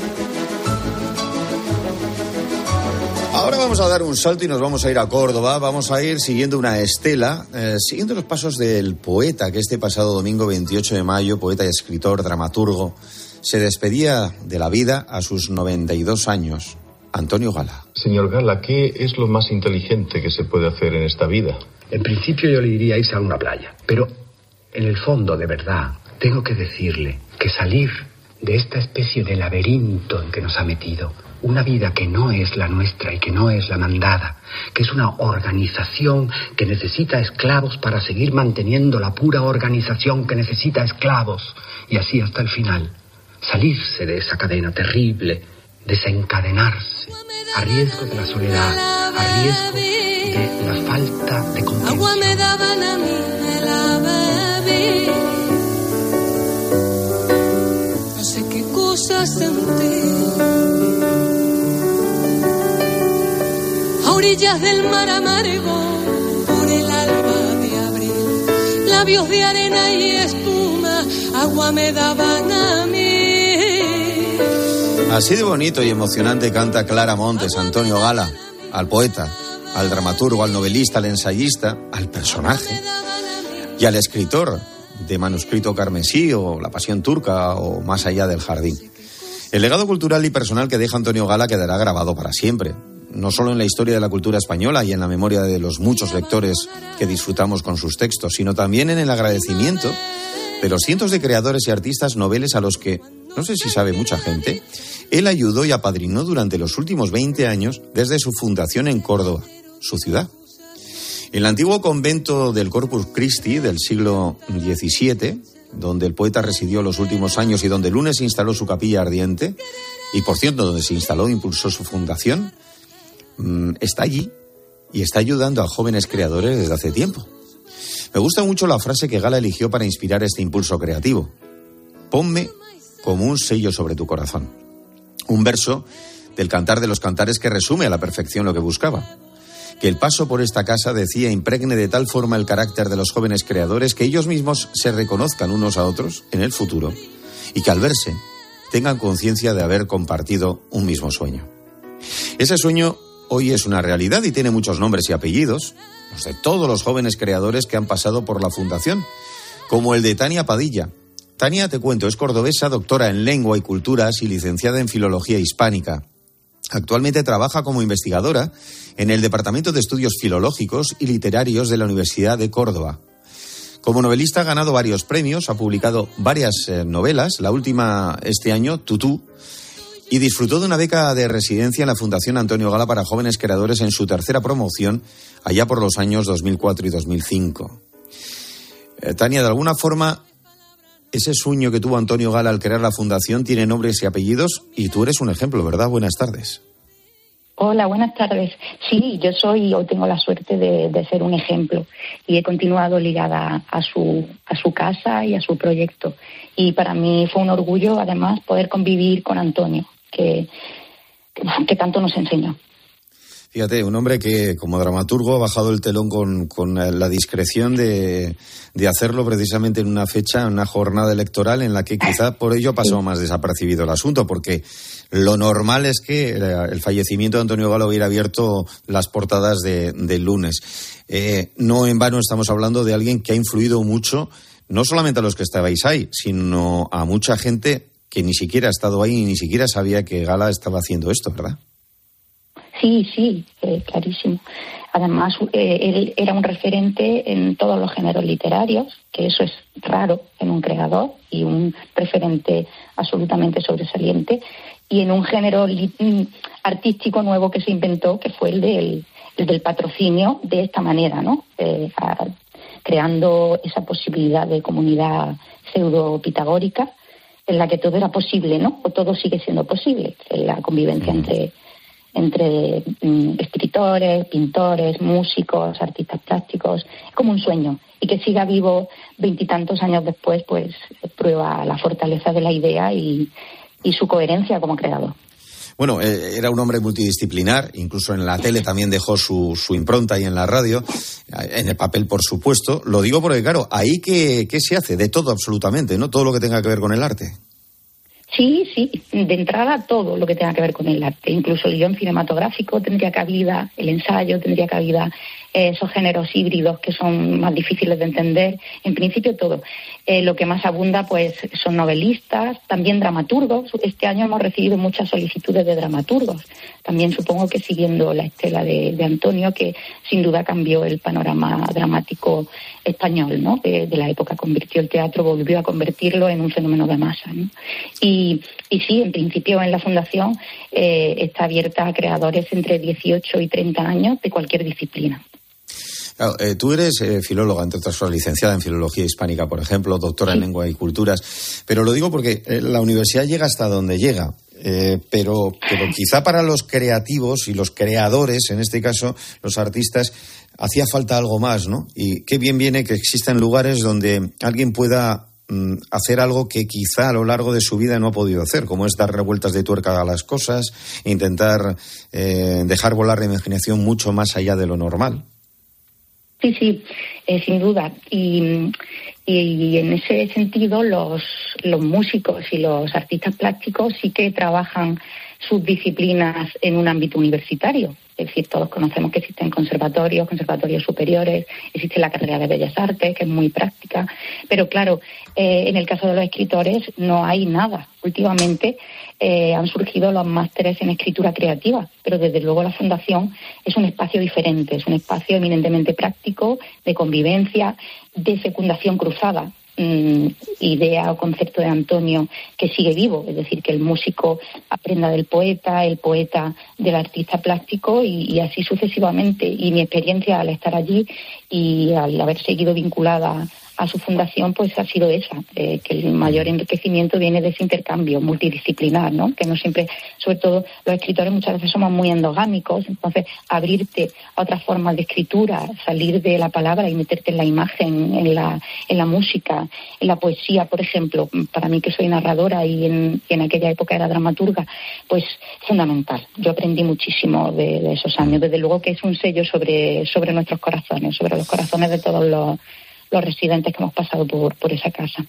Ahora vamos a dar un salto y nos vamos a ir a Córdoba. Vamos a ir siguiendo una estela, siguiendo los pasos del poeta que este pasado domingo 28 de mayo, poeta y escritor, dramaturgo, se despedía de la vida a sus 92 años. Antonio Gala. Señor Gala, ¿qué es lo más inteligente que se puede hacer en esta vida? En principio yo le diría irse a una playa, pero en el fondo, de verdad, tengo que decirle que salir de esta especie de laberinto en que nos ha metido, una vida que no es la nuestra y que no es la mandada, que es una organización que necesita esclavos para seguir manteniendo la pura organización que necesita esclavos, y así hasta el final, salirse de esa cadena terrible, desencadenarse, a riesgo de la soledad, a riesgo de la falta de comprensión. Agua me daban a mí, me la bebí. No sé qué cosas sentí. A orillas del mar amargo, por el alba de abril, labios de arena y espuma, agua me daban a mí. Así de bonito y emocionante canta Clara Montes, Antonio Gala, al poeta, al dramaturgo, al novelista, al ensayista, al personaje y al escritor de Manuscrito Carmesí o La Pasión Turca o Más allá del jardín. El legado cultural y personal que deja Antonio Gala quedará grabado para siempre, no solo en la historia de la cultura española y en la memoria de los muchos lectores que disfrutamos con sus textos, sino también en el agradecimiento de los cientos de creadores y artistas noveles a los que, no sé si sabe mucha gente, él ayudó y apadrinó durante los últimos 20 años desde su fundación en Córdoba, su ciudad. El antiguo convento del Corpus Christi del siglo XVII, donde el poeta residió los últimos años y donde Lunes instaló su capilla ardiente, y por cierto, donde se instaló e impulsó su fundación, está allí y está ayudando a jóvenes creadores desde hace tiempo. Me gusta mucho la frase que Gala eligió para inspirar este impulso creativo. Ponme como un sello sobre tu corazón. Un verso del Cantar de los Cantares que resume a la perfección lo que buscaba. Que el paso por esta casa, decía, impregne de tal forma el carácter de los jóvenes creadores que ellos mismos se reconozcan unos a otros en el futuro y que al verse tengan conciencia de haber compartido un mismo sueño. Ese sueño hoy es una realidad y tiene muchos nombres y apellidos, los de todos los jóvenes creadores que han pasado por la fundación, como el de Tania Padilla. Tania, te cuento, es cordobesa, doctora en Lengua y Culturas y licenciada en Filología Hispánica. Actualmente trabaja como investigadora en el Departamento de Estudios Filológicos y Literarios de la Universidad de Córdoba. Como novelista ha ganado varios premios, ha publicado varias novelas, la última este año, Tutú, y disfrutó de una beca de residencia en la Fundación Antonio Gala para jóvenes creadores en su tercera promoción, allá por los años 2004 y 2005. Tania, de alguna forma, ese sueño que tuvo Antonio Gala al crear la fundación tiene nombres y apellidos y tú eres un ejemplo, ¿verdad? Buenas tardes. Hola, buenas tardes. Sí, yo tengo la suerte de ser un ejemplo y he continuado ligada a su casa y a su proyecto. Y para mí fue un orgullo, además, poder convivir con Antonio, que tanto nos enseñó. Fíjate, un hombre que como dramaturgo ha bajado el telón con la discreción de hacerlo precisamente en una fecha, en una jornada electoral en la que quizá por ello ha pasado más desapercibido el asunto, porque lo normal es que el fallecimiento de Antonio Gala hubiera abierto las portadas del lunes. No en vano estamos hablando de alguien que ha influido mucho, no solamente a los que estabais ahí, sino a mucha gente que ni siquiera ha estado ahí y ni siquiera sabía que Gala estaba haciendo esto, ¿verdad? Sí, clarísimo. Además, él era un referente en todos los géneros literarios, que eso es raro en un creador y un referente absolutamente sobresaliente, y en un género artístico nuevo que se inventó, que fue el del patrocinio de esta manera, ¿no? Creando esa posibilidad de comunidad pseudo-pitagórica en la que todo era posible, ¿no? O todo sigue siendo posible, la convivencia entre escritores, pintores, músicos, artistas plásticos. Es como un sueño, y que siga vivo 20 y tantos años después, pues prueba la fortaleza de la idea y su coherencia como creador. Bueno, era un hombre multidisciplinar, incluso en la tele también dejó su impronta y en la radio, en el papel por supuesto. Lo digo porque claro, ahí ¿qué se hace? De todo absolutamente, ¿no? Todo lo que tenga que ver con el arte. Sí, de entrada todo lo que tenga que ver con el arte, incluso el guión cinematográfico tendría cabida, el ensayo tendría cabida, esos géneros híbridos que son más difíciles de entender, en principio todo. Lo que más abunda pues son novelistas, también dramaturgos. Este año hemos recibido muchas solicitudes de dramaturgos, también supongo que siguiendo la estela de Antonio, que sin duda cambió el panorama dramático español, ¿no? De la época, convirtió el teatro, volvió a convertirlo en un fenómeno de masa, ¿no? Y sí, en principio en la Fundación está abierta a creadores entre 18 y 30 años de cualquier disciplina. Claro, tú eres filóloga, entre otras cosas, licenciada en Filología Hispánica, por ejemplo, doctora en Lengua y Culturas, pero lo digo porque la universidad llega hasta donde llega, pero quizá para los creativos y los creadores, en este caso, los artistas, hacía falta algo más, ¿no? Y qué bien viene que existan lugares donde alguien pueda hacer algo que quizá a lo largo de su vida no ha podido hacer, como es dar revueltas de tuerca a las cosas, intentar dejar volar la imaginación mucho más allá de lo normal. Sí, sin duda. Y en ese sentido los músicos y los artistas plásticos sí que trabajan sus disciplinas en un ámbito universitario. Es decir, todos conocemos que existen conservatorios superiores, existe la carrera de Bellas Artes, que es muy práctica, pero claro, en el caso de los escritores no hay nada. Últimamente han surgido los másteres en escritura creativa, pero desde luego la Fundación es un espacio diferente, es un espacio eminentemente práctico, de convivencia, de fecundación cruzada. Idea o concepto de Antonio que sigue vivo, es decir, que el músico aprenda del poeta, el poeta del artista plástico y así sucesivamente. Y mi experiencia al estar allí y al haber seguido vinculada a su fundación, pues ha sido esa, que el mayor enriquecimiento viene de ese intercambio multidisciplinar, ¿no? Que no siempre, sobre todo los escritores muchas veces somos muy endogámicos, entonces abrirte a otras formas de escritura, salir de la palabra y meterte en la imagen, en la música, en la poesía, por ejemplo, para mí que soy narradora y en aquella época era dramaturga, pues fundamental. Yo aprendí muchísimo de esos años, desde luego que es un sello sobre nuestros corazones, sobre los corazones de todos los residentes que hemos pasado por esa casa.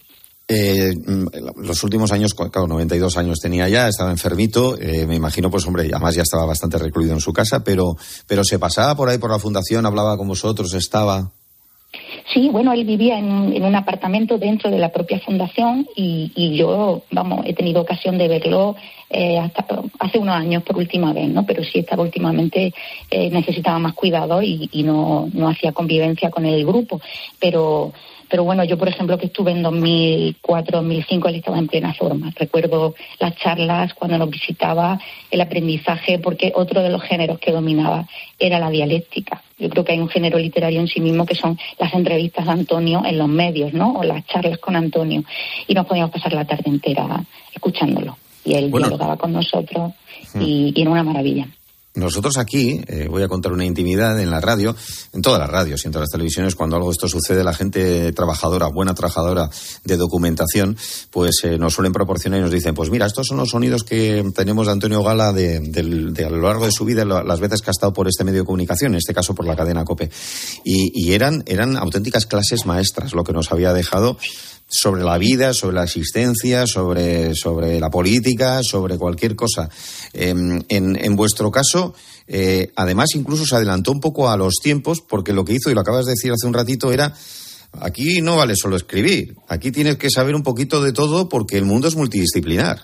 Los últimos años, claro, 92 años tenía ya, estaba enfermito, me imagino, pues hombre, además ya estaba bastante recluido en su casa, pero se pasaba por ahí por la fundación, hablaba con vosotros, estaba... Sí, bueno, él vivía en un apartamento dentro de la propia fundación y yo, he tenido ocasión de verlo hasta hace unos años por última vez, ¿no? Pero sí estaba últimamente, necesitaba más cuidado y no hacía convivencia con el grupo. Pero bueno, yo por ejemplo que estuve en 2004, 2005, él estaba en plena forma. Recuerdo las charlas cuando nos visitaba, el aprendizaje, porque otro de los géneros que dominaba era la dialéctica. Yo creo que hay un género literario en sí mismo que son las entrevistas de Antonio en los medios, ¿no? O las charlas con Antonio. Y nos podíamos pasar la tarde entera escuchándolo. Y él dialogaba con nosotros y era una maravilla. nosotros aquí, voy a contar una intimidad en la radio, en todas las radios y en todas las televisiones, cuando algo de esto sucede, la gente trabajadora, buena trabajadora de documentación, pues nos suelen proporcionar y nos dicen, pues mira, estos son los sonidos que tenemos de Antonio Gala de a lo largo de su vida, las veces que ha estado por este medio de comunicación, en este caso por la cadena COPE. Y eran auténticas clases maestras lo que nos había dejado sobre la vida, sobre la existencia, sobre la política, sobre cualquier cosa. En vuestro caso, además incluso se adelantó un poco a los tiempos, porque lo que hizo, y lo acabas de decir hace un ratito, era, aquí no vale solo escribir, aquí tienes que saber un poquito de todo porque el mundo es multidisciplinar.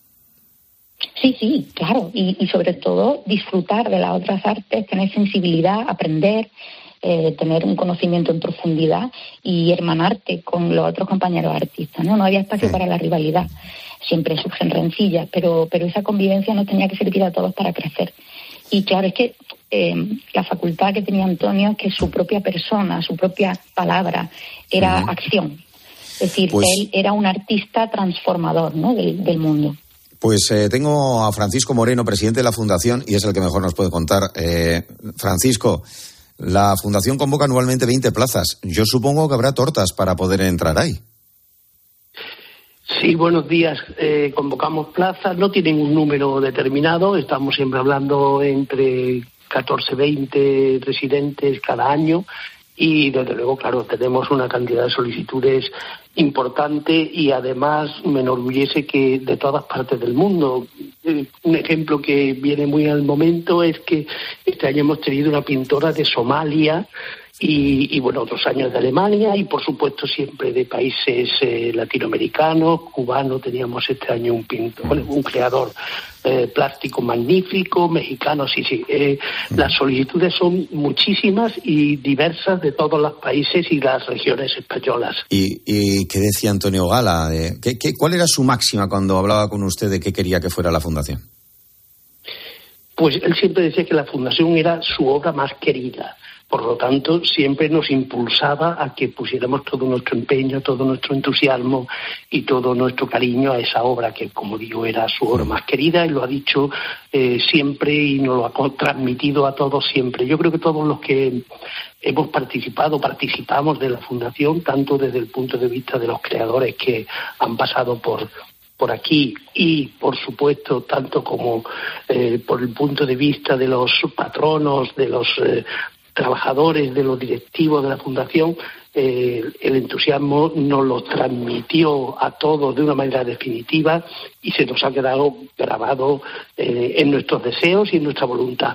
Sí, claro, y sobre todo disfrutar de las otras artes, tener sensibilidad, aprender, tener un conocimiento en profundidad y hermanarte con los otros compañeros artistas, ¿no? No había espacio para la rivalidad, siempre surgen rencillas, pero esa convivencia nos tenía que servir a todos para crecer. Y claro, es que la facultad que tenía Antonio es que su propia persona, su propia palabra era acción. Es decir, él era un artista transformador, ¿no?, del mundo. Pues tengo a Francisco Moreno, presidente de la Fundación, y es el que mejor nos puede contar. Francisco, la Fundación convoca anualmente 20 plazas. Yo supongo que habrá tortas para poder entrar ahí. Sí, buenos días. Convocamos plazas, no tienen un número determinado, estamos siempre hablando entre 14, 20 residentes cada año y desde luego, claro, tenemos una cantidad de solicitudes importante y además me enorgullece que de todas partes del mundo. Un ejemplo que viene muy al momento es que este año hemos tenido una pintora de Somalia y bueno, otros años de Alemania y por supuesto siempre de países latinoamericanos, cubano, teníamos este año un pintor, un creador plástico magnífico, mexicano, sí. Las solicitudes son muchísimas y diversas de todos los países y las regiones españolas. ¿Y qué decía Antonio Gala? ¿Cuál era su máxima cuando hablaba con usted de qué quería que fuera la Fundación? Pues él siempre decía que la Fundación era su obra más querida. Por lo tanto, siempre nos impulsaba a que pusiéramos todo nuestro empeño, todo nuestro entusiasmo y todo nuestro cariño a esa obra que, como digo, era su obra más querida y lo ha dicho siempre y nos lo ha transmitido a todos siempre. Yo creo que todos los que hemos participamos de la Fundación, tanto desde el punto de vista de los creadores que han pasado por aquí y, por supuesto, tanto como por el punto de vista de los patronos, de los trabajadores, de los directivos de la Fundación, el entusiasmo nos lo transmitió a todos de una manera definitiva y se nos ha quedado grabado en nuestros deseos y en nuestra voluntad.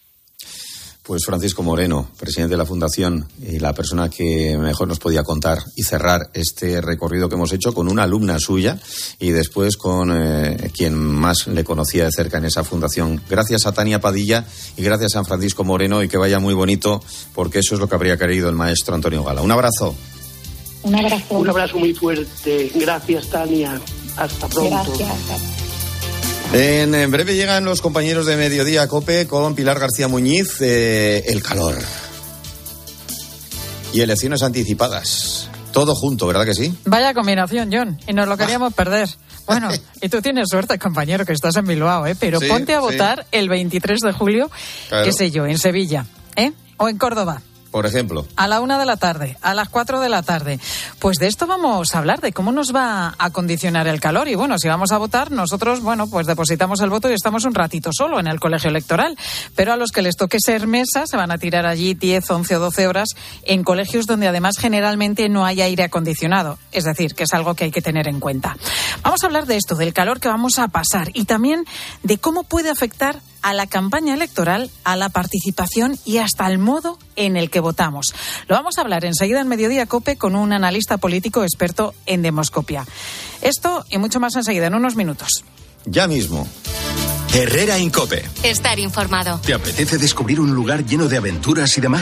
Pues Francisco Moreno, presidente de la Fundación y la persona que mejor nos podía contar y cerrar este recorrido que hemos hecho con una alumna suya y después con quien más le conocía de cerca en esa fundación. Gracias a Tania Padilla y gracias a Francisco Moreno y que vaya muy bonito porque eso es lo que habría querido el maestro Antonio Gala. Un abrazo. Un abrazo. Un abrazo muy fuerte. Gracias, Tania. Hasta pronto. Gracias. En breve llegan los compañeros de Mediodía COPE con Pilar García Muñiz. El calor y elecciones anticipadas. Todo junto, ¿verdad que sí? Vaya combinación, John, y nos lo queríamos perder. Bueno, y tú tienes suerte, compañero, que estás en Bilbao, pero sí, ponte a votar el 23 de julio, claro. Qué sé yo, en Sevilla, o en Córdoba. Por ejemplo. A la 1 de la tarde, a las 4 de la tarde. Pues de esto vamos a hablar, de cómo nos va a condicionar el calor. Y bueno, si vamos a votar, nosotros, pues depositamos el voto y estamos un ratito solo en el colegio electoral. Pero a los que les toque ser mesa, se van a tirar allí 10, 11 o 12 horas en colegios donde además generalmente no hay aire acondicionado. Es decir, que es algo que hay que tener en cuenta. Vamos a hablar de esto, del calor que vamos a pasar y también de cómo puede afectar a la campaña electoral, a la participación y hasta el modo en el que votamos. Lo vamos a hablar enseguida en Mediodía COPE con un analista político experto en demoscopia. Esto y mucho más enseguida, en unos minutos. Ya mismo. Herrera en COPE. Estar informado. ¿Te apetece descubrir un lugar lleno de aventuras y de magia?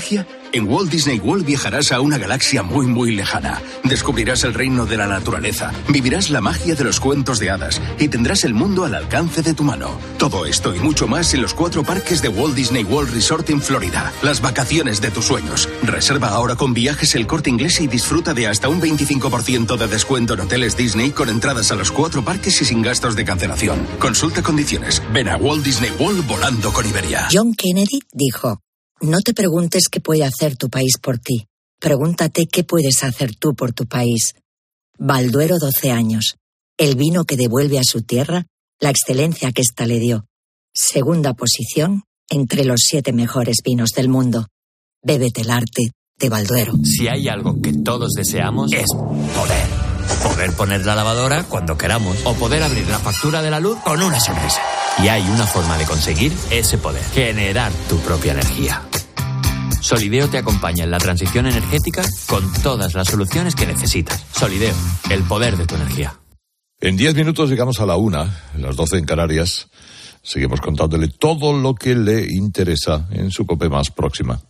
En Walt Disney World viajarás a una galaxia muy, muy lejana. Descubrirás el reino de la naturaleza, vivirás la magia de los cuentos de hadas y tendrás el mundo al alcance de tu mano. Todo esto y mucho más en los 4 parques de Walt Disney World Resort en Florida. Las vacaciones de tus sueños. Reserva ahora con Viajes El Corte Inglés y disfruta de hasta un 25% de descuento en hoteles Disney con entradas a los 4 parques y sin gastos de cancelación. Consulta condiciones. Ven a Walt Disney World volando con Iberia. John Kennedy dijo: no te preguntes qué puede hacer tu país por ti. Pregúntate qué puedes hacer tú por tu país. Balduero 12 años. El vino que devuelve a su tierra la excelencia que ésta le dio. Segunda posición entre los 7 mejores vinos del mundo. Bébete el arte de Balduero. Si hay algo que todos deseamos es poder. Poder poner la lavadora cuando queramos o poder abrir la factura de la luz con una sonrisa. Y hay una forma de conseguir ese poder: generar tu propia energía. Solideo te acompaña en la transición energética con todas las soluciones que necesitas. Solideo, el poder de tu energía. En 10 minutos llegamos a la 1, las 12 en Canarias. Seguimos contándole todo lo que le interesa en su COPE más próxima.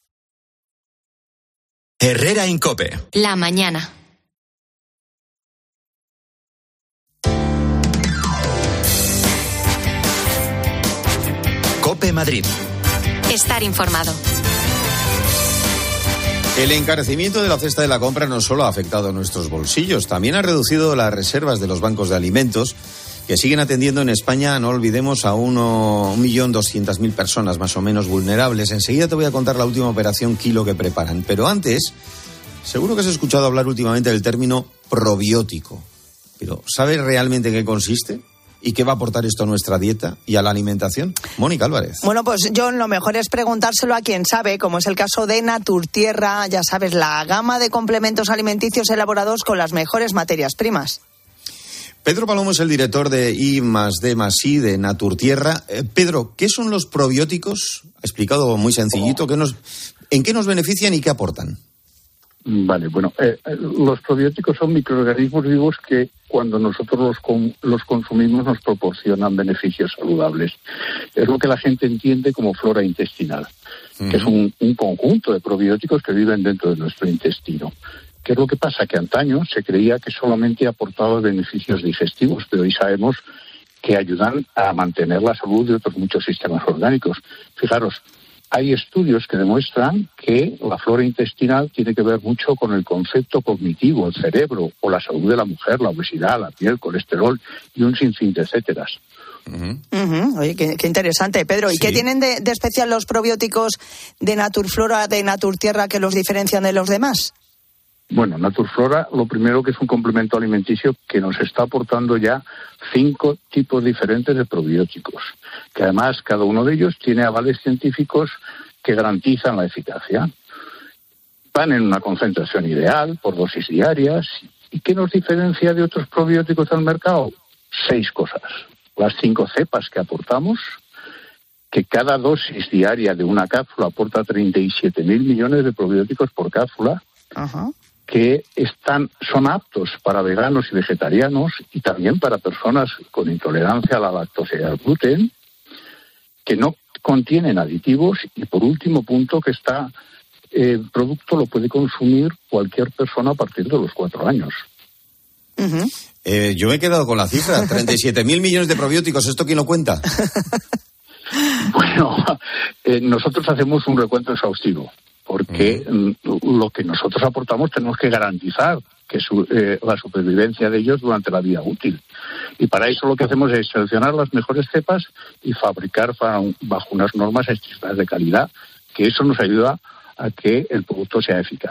Herrera en COPE. La mañana. COPE Madrid. Estar informado. El encarecimiento de la cesta de la compra no solo ha afectado a nuestros bolsillos, también ha reducido las reservas de los bancos de alimentos, que siguen atendiendo en España, no olvidemos, a 1.200.000 personas más o menos vulnerables. Enseguida te voy a contar la última operación Kilo que preparan. Pero antes, seguro que has escuchado hablar últimamente del término probiótico. Pero ¿sabes realmente en qué consiste? ¿Y qué va a aportar esto a nuestra dieta y a la alimentación? Mónica Álvarez. Bueno, pues John, lo mejor es preguntárselo a quien sabe, como es el caso de Naturtierra, ya sabes, la gama de complementos alimenticios elaborados con las mejores materias primas. Pedro Palomo es el director de I+D+I de Naturtierra. Pedro, ¿qué son los probióticos? Ha explicado muy sencillito. ¿En qué nos benefician y qué aportan? Vale, bueno, los probióticos son microorganismos vivos que cuando nosotros los consumimos nos proporcionan beneficios saludables. Es lo que la gente entiende como flora intestinal, que es un conjunto de probióticos que viven dentro de nuestro intestino. ¿Qué es lo que pasa? Que antaño se creía que solamente aportaba beneficios digestivos, pero hoy sabemos que ayudan a mantener la salud de otros muchos sistemas orgánicos. Fijaros, hay estudios que demuestran que la flora intestinal tiene que ver mucho con el concepto cognitivo, el cerebro, o la salud de la mujer, la obesidad, la piel, colesterol y un sinfín de etcéteras. Oye, qué interesante, Pedro. ¿Y sí, qué tienen de especial los probióticos de Naturflora, de Naturtierra, que los diferencian de los demás? Bueno, Naturflora, lo primero que es un complemento alimenticio que nos está aportando ya 5 tipos diferentes de probióticos, que además cada uno de ellos tiene avales científicos que garantizan la eficacia. Van en una concentración ideal, por dosis diarias. ¿Y qué nos diferencia de otros probióticos del mercado? 6 cosas. Las 5 cepas que aportamos, que cada dosis diaria de una cápsula aporta 37.000 millones de probióticos por cápsula. Ajá. Que son aptos para veganos y vegetarianos y también para personas con intolerancia a la lactosa y al gluten, que no contienen aditivos y, por último punto, que el producto lo puede consumir cualquier persona a partir de los 4 años. Yo me he quedado con la cifra, 37.000 millones de probióticos. ¿Esto quién lo cuenta? Bueno, nosotros hacemos un recuento exhaustivo, porque lo que nosotros aportamos tenemos que garantizar que la supervivencia de ellos durante la vida útil. Y para eso lo que hacemos es seleccionar las mejores cepas y fabricar bajo unas normas estrictas de calidad, que eso nos ayuda a que el producto sea eficaz.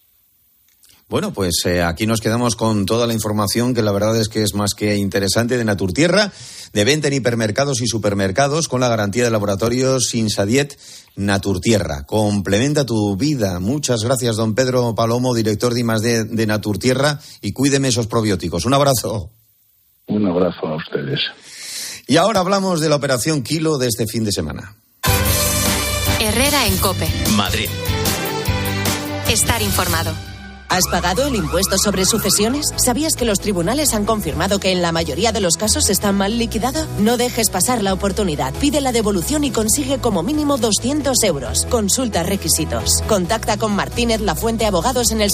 Bueno, pues aquí nos quedamos con toda la información, que la verdad es que es más que interesante, de Naturtierra, de venta en hipermercados y supermercados, con la garantía de laboratorios Insadiet. Naturtierra, complementa tu vida. Muchas gracias, don Pedro Palomo, director de I+D de Naturtierra, y cuídeme esos probióticos. Un abrazo. Un abrazo a ustedes. Y ahora hablamos de la operación Kilo de este fin de semana. Herrera en COPE. Madrid. Estar informado. ¿Has pagado el impuesto sobre sucesiones? ¿Sabías que los tribunales han confirmado que en la mayoría de los casos está mal liquidado? No dejes pasar la oportunidad. Pide la devolución y consigue como mínimo 200 euros. Consulta requisitos. Contacta con Martínez Lafuente Abogados en el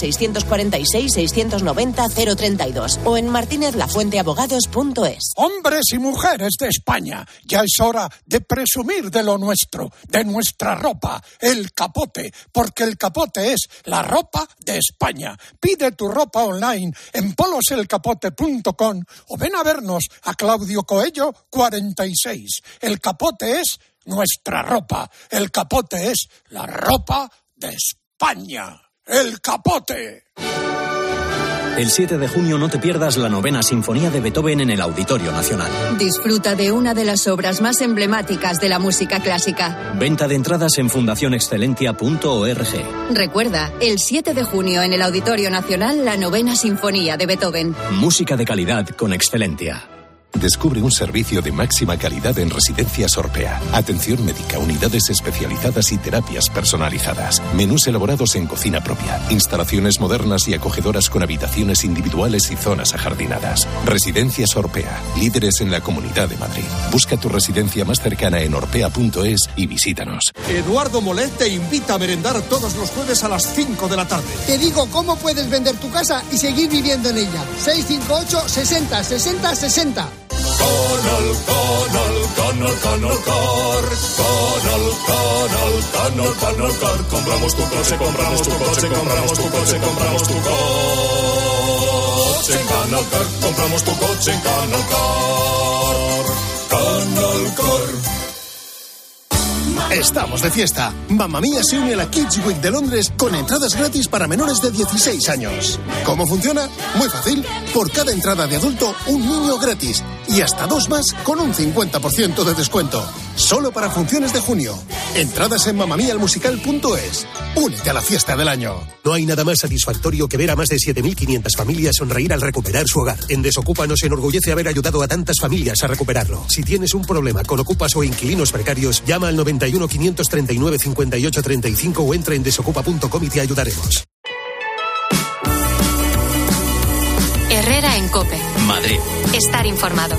646-690-032 o en martinezlafuenteabogados.es. Hombres y mujeres de España, ya es hora de presumir de lo nuestro, de nuestra ropa, el Capote, porque el Capote es la ropa de España. Pide tu ropa online en poloselcapote.com o ven a vernos a Claudio Coello 46. El Capote es nuestra ropa. El Capote es la ropa de España. ¡El Capote! El 7 de junio no te pierdas la 9ª Sinfonía de Beethoven en el Auditorio Nacional. Disfruta de una de las obras más emblemáticas de la música clásica. Venta de entradas en fundacionexcelentia.org. Recuerda, el 7 de junio en el Auditorio Nacional, la 9ª Sinfonía de Beethoven. Música de calidad con Excelentia. Descubre un servicio de máxima calidad en Residencias Orpea. Atención médica, unidades especializadas y terapias personalizadas. Menús elaborados en cocina propia. Instalaciones modernas y acogedoras con habitaciones individuales y zonas ajardinadas. Residencias Orpea, líderes en la Comunidad de Madrid. Busca tu residencia más cercana en orpea.es y visítanos. Eduardo Molet te invita a merendar todos los jueves a las 5 de la tarde. Te digo cómo puedes vender tu casa y seguir viviendo en ella. 658 60 60 60. Conol, compramos tu coche, compramos tu coche, compramos tu coche, compramos tu coche en Canal Car, compramos tu coche en Canal Car, Canal Car. Estamos de fiesta. Mamma Mía se une a la Kids Week de Londres con entradas gratis para menores de 16 años. ¿Cómo funciona? Muy fácil. Por cada entrada de adulto, un niño gratis. Y hasta 2 más con un 50% de descuento. Solo para funciones de junio. Entradas en mamamialmusical.es. Únete a la fiesta del año. No hay nada más satisfactorio que ver a más de 7.500 familias sonreír al recuperar su hogar. En Desocupa nos enorgullece haber ayudado a tantas familias a recuperarlo. Si tienes un problema con ocupas o inquilinos precarios, llama al 91 539 58 35 o entra en desocupa.com y te ayudaremos. Herrera en COPE. Madrid. Estar informado.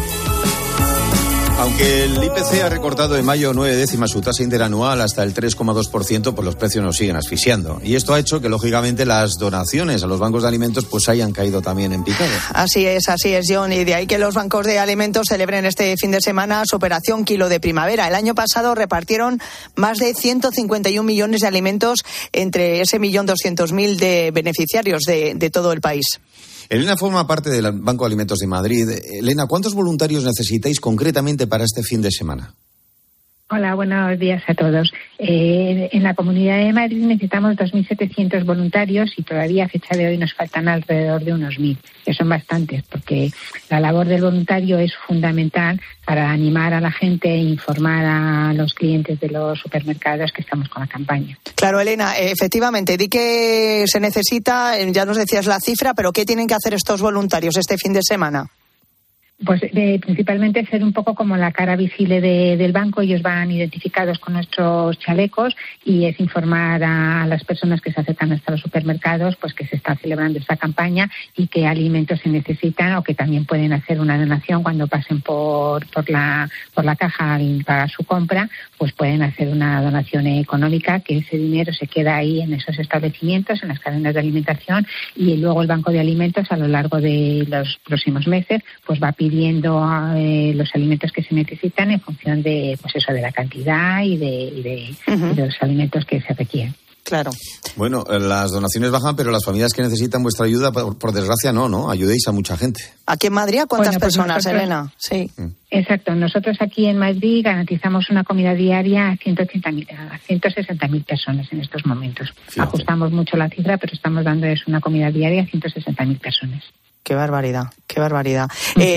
Aunque el IPC ha recortado en mayo 9 décimas su tasa interanual hasta el 3,2%, pues los precios nos siguen asfixiando. Y esto ha hecho que, lógicamente, las donaciones a los bancos de alimentos pues hayan caído también en picado. Así es, John. Y de ahí que los bancos de alimentos celebren este fin de semana su operación Kilo de Primavera. El año pasado repartieron más de 151 millones de alimentos entre ese 1.200.000 de beneficiarios de todo el país. Elena forma parte del Banco de Alimentos de Madrid. Elena, ¿cuántos voluntarios necesitáis concretamente para este fin de semana? Hola, buenos días a todos. En la Comunidad de Madrid necesitamos 2.700 voluntarios y todavía a fecha de hoy nos faltan alrededor de unos 1.000, que son bastantes, porque la labor del voluntario es fundamental para animar a la gente e informar a los clientes de los supermercados que estamos con la campaña. Claro, Elena, efectivamente, di que se necesita, ya nos decías la cifra, pero ¿qué tienen que hacer estos voluntarios este fin de semana? Pues principalmente ser un poco como la cara visible del banco. Ellos van identificados con nuestros chalecos y es informar a las personas que se acercan hasta los supermercados pues que se está celebrando esta campaña y qué alimentos se necesitan, o que también pueden hacer una donación cuando pasen por la caja al pagar su compra, pues pueden hacer una donación económica, que ese dinero se queda ahí en esos establecimientos, en las cadenas de alimentación, y luego el Banco de Alimentos a lo largo de los próximos meses pues va pidiendo los alimentos que se necesitan en función de pues eso, de la cantidad y de los alimentos que se requieren. Claro. Bueno, las donaciones bajan, pero las familias que necesitan vuestra ayuda, por desgracia, no. Ayudéis a mucha gente. ¿Aquí en Madrid a cuántas personas, nosotros, Elena? Sí. Exacto. Nosotros aquí en Madrid garantizamos una comida diaria a 160.000 personas en estos momentos. Fíjate. Ajustamos mucho la cifra, pero estamos dando una comida diaria a 160.000 personas. Qué barbaridad, qué barbaridad.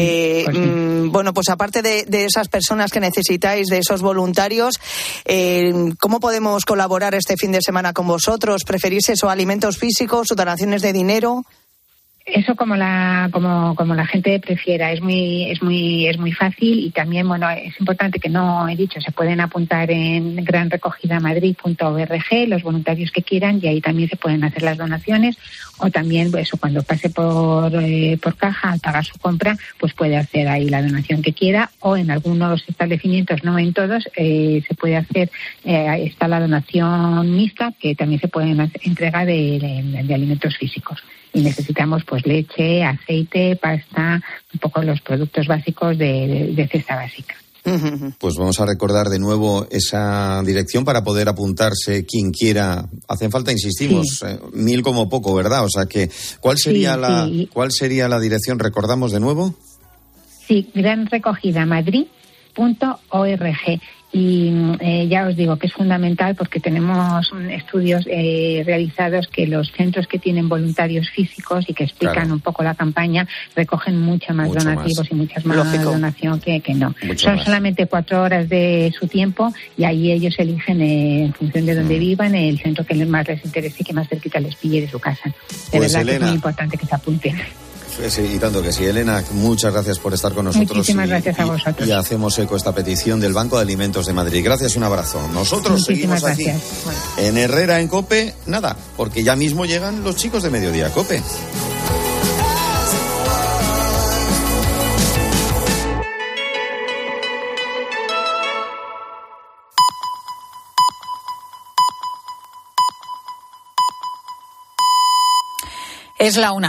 Bueno, pues aparte de esas personas que necesitáis, de esos voluntarios, ¿cómo podemos colaborar este fin de semana con vosotros? ¿Preferís eso, alimentos físicos o donaciones de dinero? Eso como la gente prefiera, es muy fácil, y también, bueno, es importante que no he dicho, se pueden apuntar en granrecogidamadrid.org los voluntarios que quieran, y ahí también se pueden hacer las donaciones, o también eso, cuando pase por caja al pagar su compra, pues puede hacer ahí la donación que quiera, o en algunos establecimientos, no en todos, se puede hacer, está la donación mixta, que también se pueden entrega de alimentos físicos. Y necesitamos pues leche, aceite, pasta, un poco los productos básicos de cesta básica. Pues vamos a recordar de nuevo esa dirección para poder apuntarse quien quiera. Hacen falta, insistimos, 1.000 como poco, ¿verdad? O sea que, ¿cuál sería la dirección? ¿Recordamos de nuevo? Sí, granrecogidamadrid.org. Y ya os digo que es fundamental, porque tenemos estudios realizados que los centros que tienen voluntarios físicos y que explican un poco la campaña recogen mucho más donativos y muchas más donación que no. Son solamente 4 horas de su tiempo, y ahí ellos eligen en función de donde vivan el centro que más les interese y que más cerquita les pille de su casa. De verdad, Elena, que es muy importante que se apunten. Sí, y tanto que sí. Elena, muchas gracias por estar con nosotros. Muchísimas gracias a vosotros. Y hacemos eco a esta petición del Banco de Alimentos de Madrid. Gracias, un abrazo. Nosotros seguimos aquí en Herrera en COPE. Nada, porque ya mismo llegan los chicos de Mediodía COPE. Es la 1.